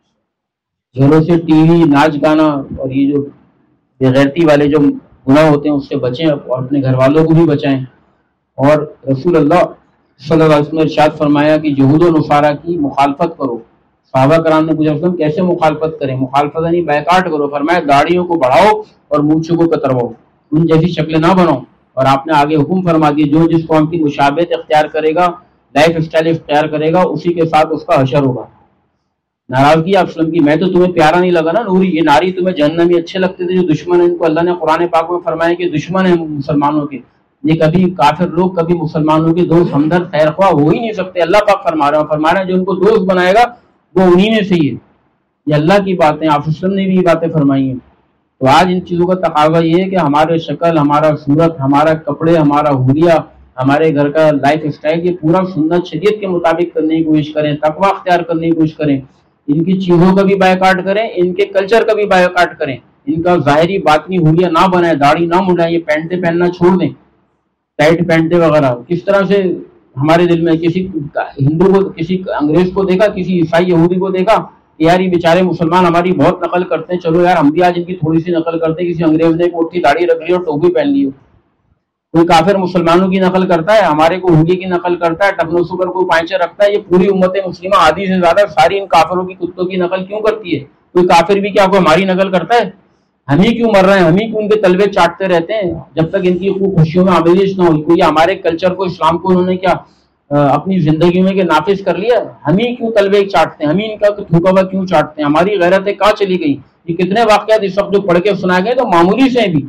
Speaker 1: گھروں سے ٹی وی، ناچ گانا اور یہ جو بےغیرتی والے جو گناہ ہوتے ہیں اس سے بچیں اور اپنے گھر والوں کو بھی بچائیں۔ اور رسول اللہ صلی اللہ علیہ وسلم نے ارشاد فرمایا کہ یہود و نصارہ کی مخالفت کرو۔ صحابہ کرام نے پوچھا کیسے مخالفت کریں؟ مخالفت یعنی بائیکاٹ کرو۔ فرمایا داڑھیوں کو بڑھاؤ اور مونچھوں کو کترواؤ، ان جیسی شکلیں نہ بناؤ۔ اور آپ نے آگے حکم فرما دیا جو جس قوم کی مشابہت اختیار کرے گا، لائف اسٹائل اختیار کرے گا، اسی کے ساتھ اس کا حشر ہوگا۔ ناراضگی آپ وسلم کی، میں تو تمہیں پیارا نہیں لگا نا نوری، یہ ناری تمہیں جہنمی اچھے لگتے تھے جو دشمن ہیں، ان کو اللہ نے قرآن پاک میں فرمایا کہ دشمن ہیں مسلمانوں کے، یہ کبھی کافر لوگ کبھی مسلمانوں کے دوست ہمدرد خیر خواہ ہو ہی نہیں سکتے۔ اللہ پاک فرما رہا ہے جو ان کو دوست بنائے گا وہ انہی میں سے ہی ہے۔ یہ اللہ کی باتیں، آپ وسلم نے بھی یہ باتیں فرمائی ہیں۔ تو آج ان چیزوں کا تقاضا یہ ہے کہ ہمارے شکل، ہمارا صورت، ہمارا کپڑے، ہمارا حلیہ، ہمارے گھر کا لائف اسٹائل یہ پورا سنت شریعت کے مطابق کرنے کی کوشش کریں، تقویٰ اختیار کرنے کی کوشش کریں، ان کی چیزوں کا بھی بائیکاٹ کریں، ان کے کلچر کا بھی بائیکاٹ کریں، ان کا ظاہری باطنی حلیہ نہ بنائیں، داڑھی نہ مڈائیں، یہ پینٹیں پہننا چھوڑ دیں، ٹائٹ پینٹیں وغیرہ۔ کس طرح سے ہمارے دل میں کسی ہندو کو، کسی انگریز کو دیکھا، کسی عیسائی یہودی کو دیکھا کہ یار یہ بیچارے مسلمان ہماری بہت نقل کرتے ہیں، چلو یار ہم بھی آج ان کی تھوڑی سی نقل کرتے ہیں۔ کسی انگریز نے ایک موٹی داڑھی رکھ لی اور ٹوپی پہن لی ہو، کوئی کافر مسلمانوں کی نقل کرتا ہے، ہمارے کو ہولی کی نقل کرتا ہے، ٹکنوسو پر کوئی پائچہ رکھتا ہے، یہ پوری امت مسلمہ آدھی سے زیادہ ساری ان کافروں کی کتوں کی نقل کیوں کرتی ہے؟ کوئی کافر بھی کیا کوئی ہماری نقل کرتا ہے؟ ہم ہی کیوں مر رہے ہیں، ہم ہی کیوں ان کے تلوے چاٹتے رہتے ہیں جب تک ان کی خوشیوں میں آمیزش نہ ہوئی؟ کوئی ہمارے کلچر کو، اسلام کو انہوں نے کیا اپنی زندگی میں کہ نافذ کر لیا؟ ہم ہی کیوں تلوے چاٹتے ہیں، ہم ہی ان کا تھوکا ہوا کیوں چاٹتے ہیں؟ ہماری غیرتیں کہاں چلی گئی؟ یہ کتنے واقعات اس وقت جو پڑھ کے سنا گئے تو معمولی سے ہیں بھی،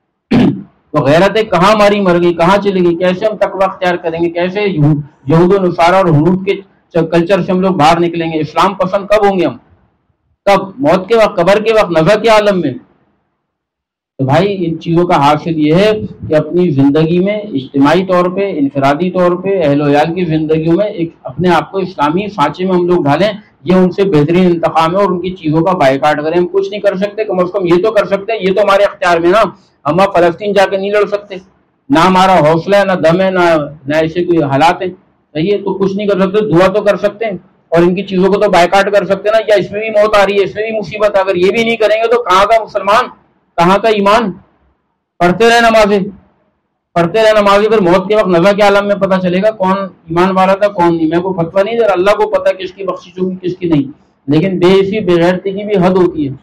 Speaker 1: تو غیرتیں کہاں ہماری مر گئی، کہاں چلی گئی؟ کیسے ہم تقویٰ اختیار کریں گے؟ کیسے یہود و نصارہ اور ہنود کے کلچر سے ہم لوگ باہر نکلیں گے؟ اسلام پسند کب ہوں گے ہم؟ کب؟ موت کے وقت، قبر کے وقت، نزع کے عالم میں۔ تو بھائی ان چیزوں کا حاصل یہ ہے کہ اپنی زندگی میں اجتماعی طور پہ، انفرادی طور پہ، اہل و عیال کی زندگیوں میں ایک اپنے آپ کو اسلامی سانچے میں ہم لوگ ڈالیں، یہ ان سے بہترین انتقام ہے۔ اور ان کی چیزوں کا بائیکاٹ کریں۔ ہم کچھ نہیں کر سکتے، کم از کم یہ تو کر سکتے ہیں، یہ تو ہمارے اختیار میں نا، ہم آپ فلسطین جا کے نہیں لڑ سکتے، نہ ہمارا حوصلہ ہے، نہ دم ہے، نہ ایسے کوئی حالات ہیں، صحیح ہے؟ تو کچھ نہیں کر سکتے، دعا تو کر سکتے ہیں اور ان کی چیزوں کو تو بائیکاٹ کر سکتے ہیں نا۔ یا اس میں بھی موت آ رہی ہے، اس میں بھی مصیبت ہے، اگر یہ بھی نہیں کریں گے تو کہاں کا مسلمان، کہاں کا ایمان؟ پڑھتے رہے نمازیں، پڑھتے رہے نمازیں، پھر موت کے وقت نزع کے عالم میں پتہ چلے گا کون ایمان والا تھا کون نہیں۔ میں کوئی فتویٰ نہیں دے رہا، اللہ کو پتہ کس کی بخشش ہوگی کس کی نہیں، لیکن بے حسی بے غیرتی کی بھی حد ہوتی ہے۔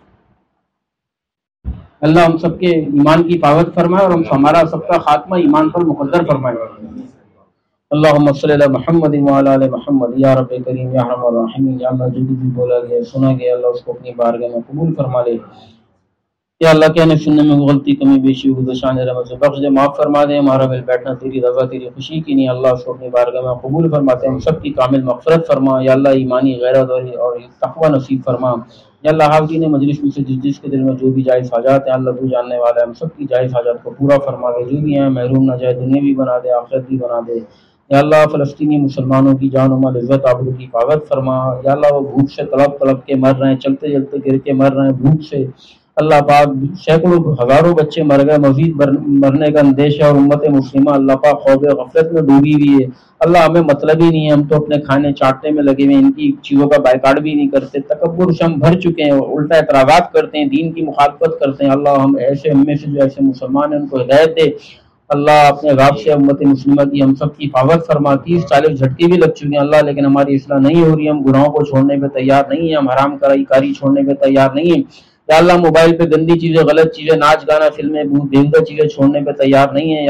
Speaker 1: اللہ ہم سب کے ایمان کی حفاظت فرمائے اور ہمارا سب کا خاتمہ ایمان پر مقدر فرمائے۔ اللہم صلی علی محمد وعلی آل محمد۔ یا رب کریم یا ارحم الراحمین، یا اللہ جو بھی بولا گیا سنا گیا اللہ اس کو اپنی بارگاہ میں قبول فرما لے۔ یا اللہ کہنے سننے میں غلطی کمی بیشی ہو تو شان رحمت سے بخش دے، معاف فرما دے۔ ہمارا مل بیٹھنا تیری رضا تیری خوشی کی نہیں، اللہ اس کو اپنی بارگاہ میں قبول فرماتے ہیں، ہم سب کی کامل مغفرت فرما۔ یا اللہ ایمانی غیرت اور تقوی نصیب فرما۔ یا اللہ حاضرین مجلس میں سے جس کے دل میں جو بھی جائز حاجات ہیں اللہ تو جاننے والا ہے، ہم سب کی جائز حاجات کو پورا فرما دے، جو بھی ہیں محروم نہ جائے، دنیا بھی بنا دے آخرت بھی بنا دے۔ یا اللہ فلسطینی مسلمانوں کی جان و مال عزت آبرو کی حفاظت فرما۔ یا اللہ وہ بھوک سے تڑپ تڑپ کے مر رہے ہیں، چلتے چلتے گر کے مر رہے ہیں بھوک سے، اللہ پاک سینکڑوں ہزاروں بچے مر گئے، مزید مرنے کا اندیشہ، اور امت مسلمہ اللہ پاک خوف غفلت میں ڈوبی ہوئی ہے۔ اللہ ہمیں مطلب ہی نہیں ہے، ہم تو اپنے کھانے چاٹنے میں لگے ہوئے ہیں، ان کی چیزوں کا بائیکاٹ بھی نہیں کرتے، تکبر سے ہم بھر چکے ہیں، الٹا اعتراضات کرتے ہیں، دین کی مخالفت کرتے ہیں۔ اللہ ہم ایسے ہم میں سے جو ایسے مسلمان ہیں ان کو ہدایت دے۔ اللہ اپنے عذاب سے امت مسلمہ کی ہم سب کی حفاظت فرما۔ 30-40 جھٹکے بھی لگ چکے ہیں اللہ، لیکن ہماری اصلاح نہیں ہو رہی ہے، ہم گناہوں کو چھوڑنے پہ تیار نہیں ہیں، ہم حرام کاری چھوڑنے پہ تیار نہیں ہیں۔ یا اللہ موبائل پہ گندی چیزیں، غلط چیزیں، ناچ گانا، فلمیں، بےہودہ چیزیں چھوڑنے پہ تیار نہیں ہیں۔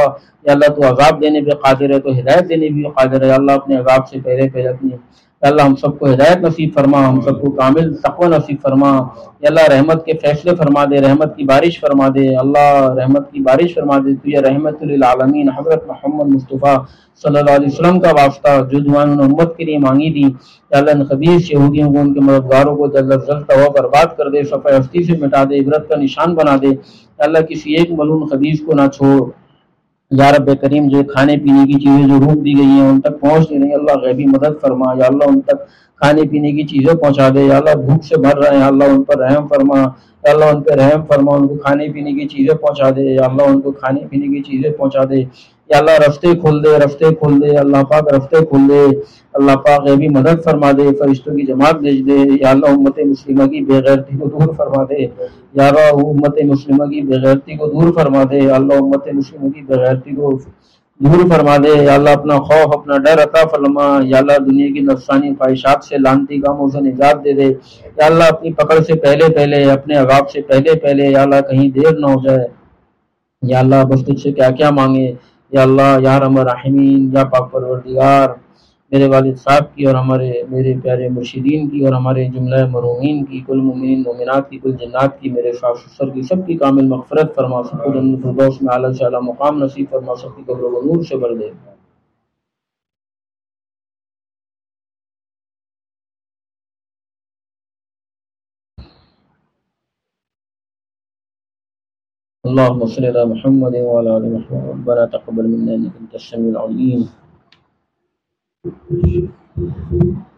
Speaker 1: یا اللہ تو عذاب دینے پہ قادر ہے، تو ہدایت دینے بھی قادر ہے۔ یا اللہ اپنے عذاب سے پہلے پہلے اپنی، یا اللہ ہم سب کو ہدایت نصیب فرما، ہم سب کو کامل تقوی نصیب فرما۔ یا اللہ رحمت کے فیصلے فرما دے، رحمت کی بارش فرما دے، اللہ رحمت کی بارش فرما دے۔ تو یہ رحمت للعالمین حضرت محمد مصطفیٰ صلی اللہ علیہ وسلم کا واسطہ، جو دعائیں انہوں نے امت کے لیے مانگی تھی، یا اللہ ان خبیث یہودیوں کو، ان کے مددگاروں کو جلد از جلد تباہ برباد کر دے، صفحہ ہستی سے مٹا دے، عبرت کا نشان بنا دے۔ یا اللہ کسی ایک ملعون خبیث کو نہ چھوڑ۔ یا رب کریم جو کھانے پینے کی چیزیں جو روک دی گئی ہیں ان تک پہنچ نہیں، اللہ غیبی مدد فرما۔ یا اللہ ان تک کھانے پینے کی چیزیں پہنچا دے۔ یا اللہ بھوک سے مر رہے ہیں، اللہ ان پر رحم فرما۔ یا اللہ ان پہ رحم فرما، ان کو کھانے پینے کی چیزیں پہنچا دے۔ یا اللہ ان کو کھانے پینے کی چیزیں پہنچا دے۔ یا اللہ رستے کھول دے، رستے کھول دے، اللہ پاک رستے کھول دے۔ اللہ پاک غیبی مدد فرما دے، فرشتوں کی جماعت بھیج دے۔ یا اللہ امت مسلمہ کی بے غیرتی کو دور فرما دے۔ یا اللہ امت مسلمہ کی بے غیرتی کو دور فرما دے۔ یا اللہ امت مسلمہ کی بے غیرتی کو دور فرما دے۔ یا اللہ اپنا خوف، اپنا ڈر عطا فرما۔ یا اللہ دنیا کی نفسانی خواہشات سے، لعنتی کاموں سے نجات دے دے۔ یا اللہ اپنی پکڑ سے پہلے پہلے، اپنے عذاب سے پہلے پہلے، یا اللہ کہیں دیر نہ ہو جائے۔ یا اللہ بس تجھ سے کیا کیا مانگے۔ یا اللہ یا ارحم الراحمین، یا پاک پروردگار، میرے والد صاحب کی اور میرے پیارے مرشدین کی اور ہمارے جملہ مرحومین کی، کل مومنین مومنات کی، کل جنات کی، میرے ساس سسر کی، سب کی کامل مغفرت فرما، سب کو جنت الفردوس میں اعلیٰ سے اعلیٰ مقام نصیب فرما، سب کی قبر کو نور سے بھر دے۔ اللهم صل على محمد وعلى ال محمد، ربنا تقبل منا انك انت السميع العليم۔